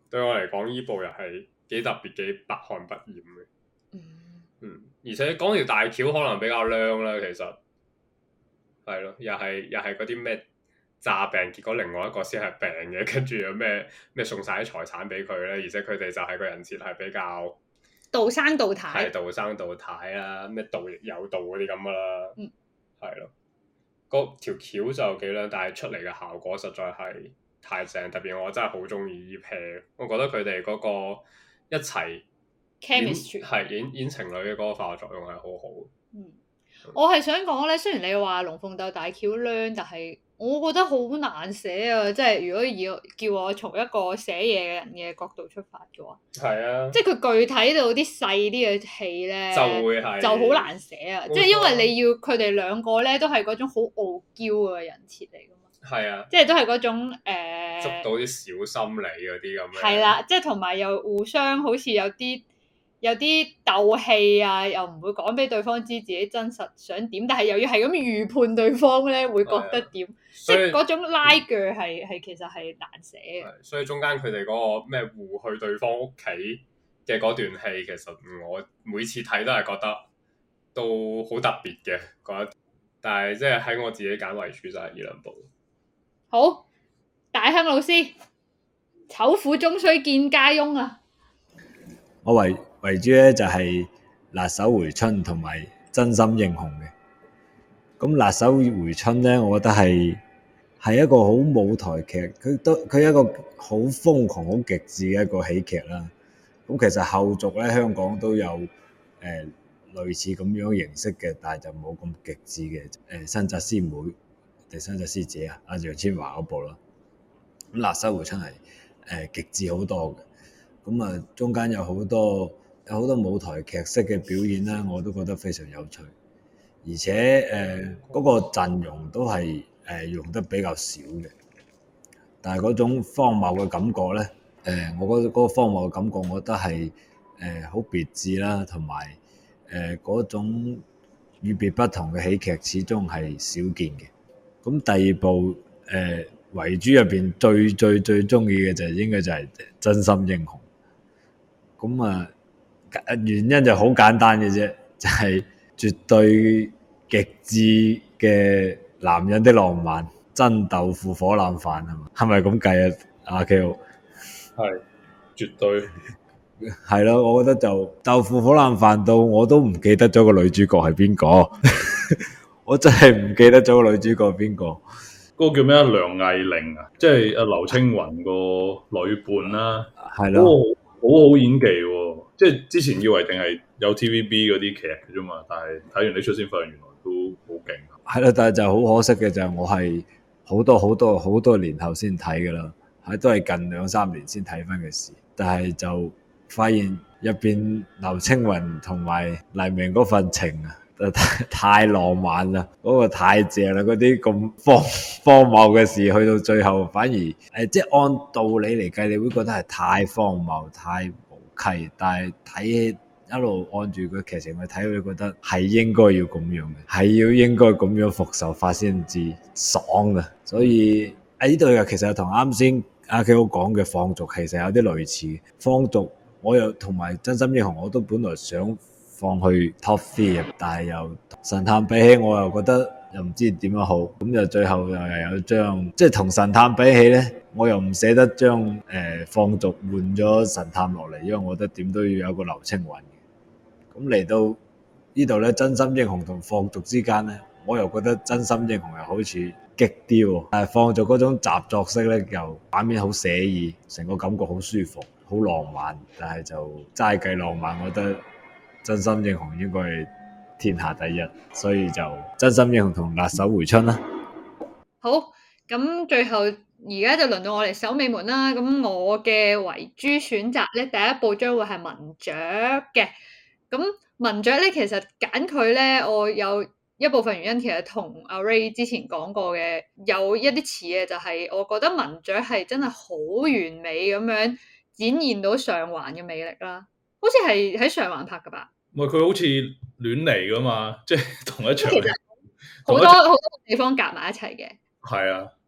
對我嚟講，依部又係幾特別、幾百看不厭嘅。而且講條大橋可能比較靚啦，其實係咯，又係嗰啲咩詐病，結果另外一個先係病嘅，跟住有咩送晒啲財產俾佢咧，而且佢哋就係個人設係比較道生道太， 係道生道太啦，咩道亦有道嗰啲咁噶啦，係咯，嗰條橋就幾靚，但係出嚟嘅效果實在係太正，特別我真係好中意呢 pair，我覺得佢哋嗰個一齊 chemistry 係演情侶嘅嗰個化學作用係好好。 我係想講咧，雖然你話龍鳳鬥大橋靚，但係我覺得好難寫啊！即係如果要叫我從一個寫嘢嘅人嘅角度出發嘅話， 係啊， 即係佢具體到啲細啲嘅戲咧，就好難寫啊！即係因為你要佢哋兩個咧，都係嗰種好傲嬌嘅人設嚟噶嘛。係啊，即係都係嗰種捉到啲小心理嗰啲咁樣。 係啦，即係同埋又互相好似有啲鬥氣啊，又唔會講俾對方知自己真實想點，但係又要係咁預判對方咧會覺得點，即係嗰種拉鋸係其實係難寫嘅。 所以中間佢哋嗰個咩互去對方屋企嘅嗰段戲，其實我每次睇都係覺得都好特別嘅嗰一，但係即係喺我自己揀為主就係呢兩部。 好，大亨老師，醜婦終須見家翁啊！ 我為主咧就係辣手回春同埋真心英雄嘅。咁辣手回春咧，我覺得係一個好舞台劇，佢一個好瘋狂、好極致嘅一個喜劇啦。咁其實後續咧香港都有類似咁樣形式嘅，但係就冇咁極致嘅新紮師妹定新紮師姐啊，阿楊千嬅嗰部啦。咁辣手回春係極致好多嘅。咁啊，中間有好多舞台劇式嘅表演啦，我都覺得非常有趣，而且嗰個陣容都係用得比較少嘅，但係嗰種荒謬嘅感覺咧，我覺得嗰個荒謬嘅感覺，我覺得係好別致啦，同埋嗰種與別不同嘅喜劇，始終係少見嘅。咁第二部遺珠入邊最中意嘅就應該就係真心英雄。咁啊，原因就好簡單嘅啫，就係絕對極致嘅男人的浪漫，真豆腐火腩飯係嘛？係咪咁計啊？阿 Q 係絕對係咯，我覺得就豆腐火腩飯到我都唔記得咗個女主角係邊個，我真係唔記得咗個女主角係邊個。 嗰個叫咩啊？梁藝玲啊，即係阿劉青雲個女伴啦， 係咯。 好好演技喎，即係之前以為定係有 TVB 嗰啲劇嘅啫嘛，但係睇完呢出先發現原來都好勁。 係啦，但係就好可惜嘅就係我係好多年後先睇噶啦，都係近2-3年先睇翻嘅事。但係就發現入邊劉青雲同埋黎明嗰份情啊，太浪漫啦，嗰個太正啦，嗰啲咁荒謬嘅事，去到最後反而即係按道理嚟計，你會覺得係太荒謬、太無稽，但係睇一路按住個劇情去睇，會覺得係應該要咁樣嘅，係應該咁樣復仇法先至爽嘅。所以呢度其實同啱先阿 Ko 講嘅放逐其實有啲類似。放逐我又同埋真心英雄，我都本來想放去 top 3，但係又神探比起我又覺得又唔知點樣好，咁就最後又有將即係同神探比起咧，我又唔捨得將放逐換咗神探落嚟，因為我覺得點都要有個劉青雲嘅。咁嚟到呢度咧，真心英雄同放逐之間咧，我又覺得真心英雄又好似激啲喎，但係放逐嗰種習作式咧，又畫面好寫意，成個感覺好舒服，好浪漫，但係就齋計浪漫，我覺得真心英雄應該係天下第一，所以就真心英雄同辣手回春啦。 好，咁最後而家就輪到我哋守尾門啦。咁我嘅遺珠選擇咧，第一部將會係文雀嘅。咁文雀咧，其實揀佢咧，我有一部分原因，其實同阿 Ray 之前講過嘅有一啲似嘅，就係我覺得文雀係真係好完美咁樣展現到上環嘅魅力啦。好似係喺上環拍噶吧？ 唔係，佢好似亂嚟噶嘛，即係同一場， 其實好多地方夾埋一齊嘅。 係啊，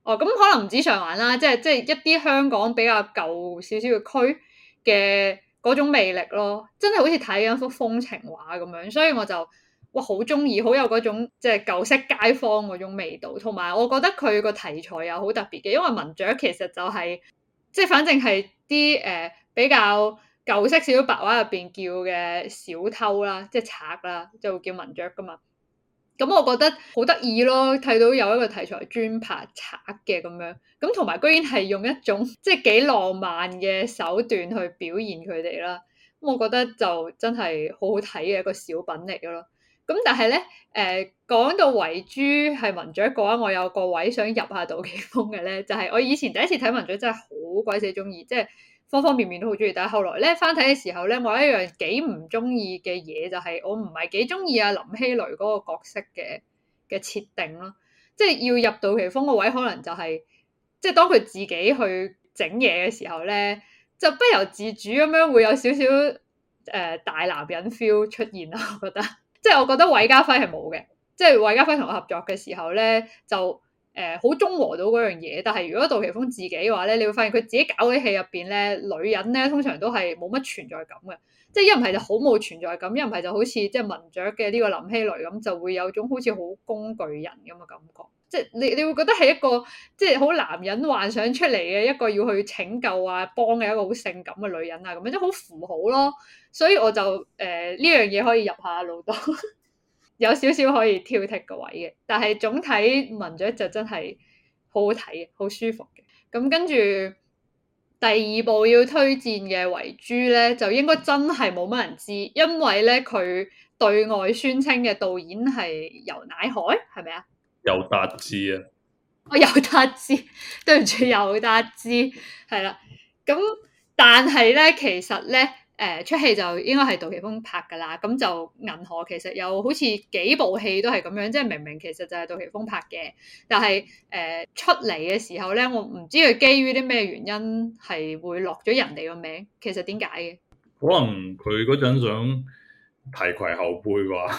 哦，咁可能唔止上環啦，即係一啲香港比較舊少少嘅區嘅嗰種魅力咯，真係好似睇緊幅風情畫咁樣，所以我就哇好中意，好有嗰種即係舊式街坊嗰種味道，同埋我覺得佢個題材又好特別嘅，因為文雀其實就係即係反正係啲比較舊式少少白話入邊叫嘅小偷啦，即係賊啦，就叫文雀噶嘛。咁我覺得好得意咯，睇到有一個題材專拍賊嘅咁樣，咁同埋居然係用一種即係幾浪漫嘅手段去表現佢哋啦，咁我覺得就真係好好睇嘅一個小品嚟嘅咯。咁但係咧，講到遺珠係文雀嘅話，我有個位想入下杜琪峰嘅咧，就係我以前第一次睇文雀真係好鬼死中意，即係方方面面都好中意，但係後來咧翻睇嘅時候咧，我有一樣幾唔中意嘅嘢就係我唔係幾中意阿林熙蕾嗰個角色嘅設定咯，即係要入杜琪峰個位，可能就係即係當佢自己去整嘢嘅時候咧，就不由自主咁樣會有少少大男人 feel 出現啦，我覺得。即係我覺得韋家輝係冇嘅，即係韋家輝同我合作嘅時候咧，就好中和到嗰樣嘢。但係如果杜琪峰自己嘅話咧，你會發現佢自己搞啲戲入邊咧，女人咧通常都係冇乜存在感嘅，即係一唔係就好冇存在感，一唔係就好似即係文雀嘅呢個林熙蕾咁，就會有種好似好工具人咁嘅感覺。即係你會覺得係一個即係好男人幻想出嚟嘅一個要去拯救啊幫嘅一個好性感嘅女人啊咁樣，即係好符號咯。所以我就呢樣嘢可以入下腦袋，有少少可以挑剔個位嘅。但係總體文雀就真係好好睇嘅，好舒服嘅。咁跟住第二部要推薦嘅遺珠咧，就應該真係冇乜人知，因為咧佢對外宣稱嘅導演係游乃海，係咪啊？ 游達智啊！ 我游達智，對唔住游達智，係啦。咁但係咧，其實咧。出戲就應該係杜琪峰拍㗎啦，咁就銀河其實有好似幾部戲都係咁樣，即係明明其實就係杜琪峰拍嘅，但係出嚟嘅時候咧，我唔知佢基於啲咩原因係會落咗人哋個名，其實點解嘅？ 可能佢嗰陣想提攜後輩啩？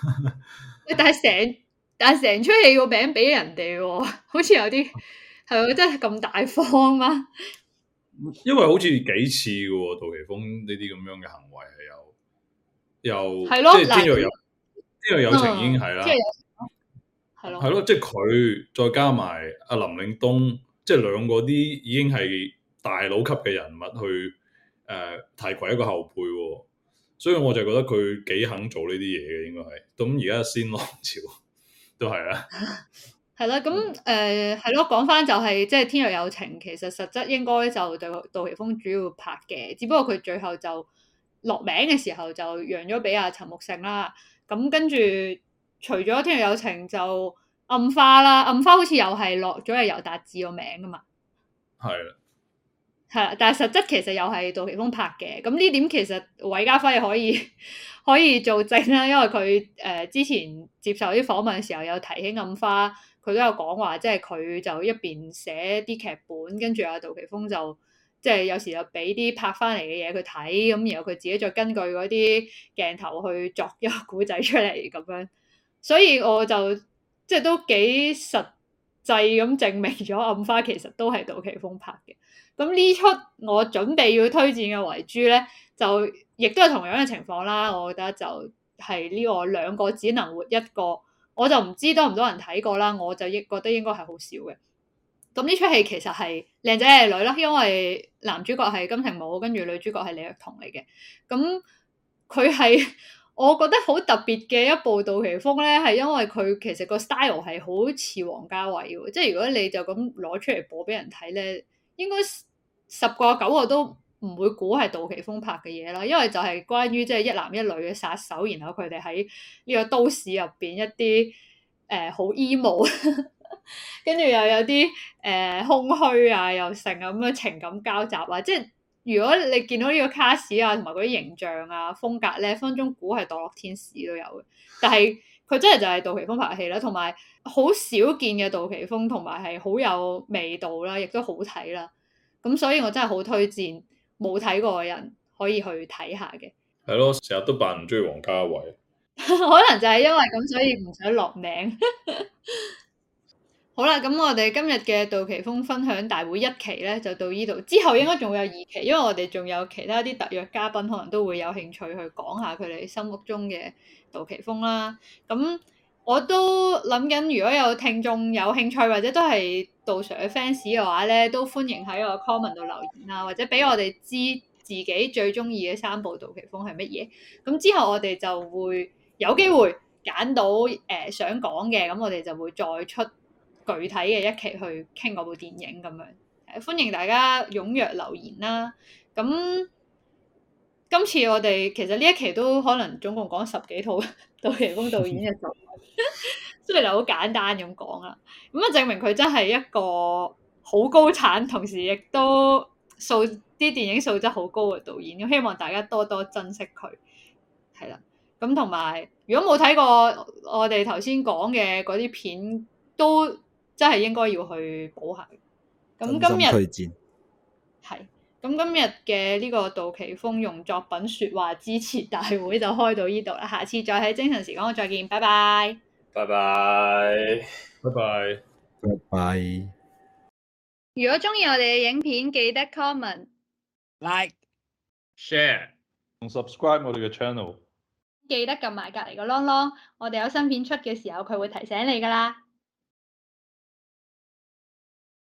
但係成出戲個名俾人哋喎，好似有啲係咪真係咁大方嗎？ 因為好似幾次嘅喎，杜琪峰呢啲咁樣嘅行為係有即係天若有情已經係啦，係咯，即係佢再加埋阿林嶺東，即係兩個啲已經係大佬級嘅人物去提攜一個後輩喎，所以我就覺得佢幾肯做呢啲嘢嘅，應該係咁而家先浪潮都係啦。 係啦，咁係咯，講翻就係即係天若有情，其實實質應該就對杜琪峰主要拍嘅，只不過佢最後就落名嘅時候就讓咗俾阿陳木勝啦。咁跟住除咗天若有情就暗花啦，暗花好似又係落咗係游達智個名噶嘛。 係啦， 係啦，但係實質其實又係杜琪峰拍嘅。咁呢點其實韋家輝可以做證啦，因為佢之前接受啲訪問嘅時候有提起暗花。佢都有講話，即係佢就一邊寫啲劇本，跟住阿杜琪峰就即係有時就俾啲拍翻嚟嘅嘢佢睇，咁然後佢自己再根據嗰啲鏡頭去作一個古仔出嚟咁樣，所以我就即係都幾實際咁證明咗暗花其實都係杜琪峰拍嘅。咁呢出我準備要推薦嘅遺珠咧，就亦都係同樣嘅情況啦。我覺得就係呢個兩個只能活一個。我就唔知多唔多人睇過啦，我就覺得應該係好少嘅。咁呢出戲其實係靚仔靚女啦，因為男主角係金城武，跟住女主角係李若彤嚟嘅。咁佢係我覺得好特別嘅一部杜琪峰咧，係因為佢其實個 style 係好似王家衛嘅，即係如果你就咁攞出嚟播俾人睇咧，應該10個9個都唔會估係杜琪峰拍嘅嘢啦，因為就係關於即係一男一女嘅殺手，然後佢哋喺呢個都市入邊一啲好 emo， 跟住又有啲空虛啊，又成咁樣情感交集啊，即係如果你見到呢個卡 a 啊，同埋嗰啲形象啊風格咧，分鐘估係墮落天使都有嘅，但係佢真係就係杜琪峰拍戲啦，同埋好少見嘅杜琪峰，同埋係好有味道啦，亦都好睇啦，咁所以我真係好推薦。冇睇過嘅人可以去睇下嘅， 係咯，成日都扮唔中意王家衛， 可能就係因為咁，所以唔想落名。 好啦，咁我哋今日嘅杜琪峰分享大會一期咧就到呢度，之後應該仲會有2期，因為我哋仲有其他啲特約嘉賓，可能都會有興趣去講下佢哋心目中嘅杜琪峰啦。咁我都諗緊，如果有聽眾有興趣或者都係杜 Sir 嘅 fans 嘅話咧，都歡迎喺個 comment 度留言啦，或者俾我哋知自己最中意嘅3部杜琪峰係乜嘢。咁之後我哋就會有機會揀到想講嘅，咁我哋就會再出具體嘅一期去傾嗰部電影咁樣。歡迎大家踴躍留言啦。咁今次我哋其實呢一期都可能總共講10幾套杜琪峰導演嘅作品，雖然係好簡單咁講啦，咁啊證明佢真係一個好高產，同時亦都啲電影素質好高嘅導演。咁希望大家多多珍惜佢，係啦。咁同埋如果冇睇過我哋頭先講嘅嗰啲片，都真係應該要去補下。咁今日推薦係。咁今日嘅呢個杜琪峰用作品説話支持大會就開到呢度啦，下次再喺精神時光再見，拜拜。 拜拜， 拜拜， 拜拜。 如果中意我哋嘅影片，記得 comment、 like、 share 同 subscribe 我哋嘅 channel。 記得撳埋隔離個啷啷，我哋有新片出嘅時候，佢會提醒你㗎啦。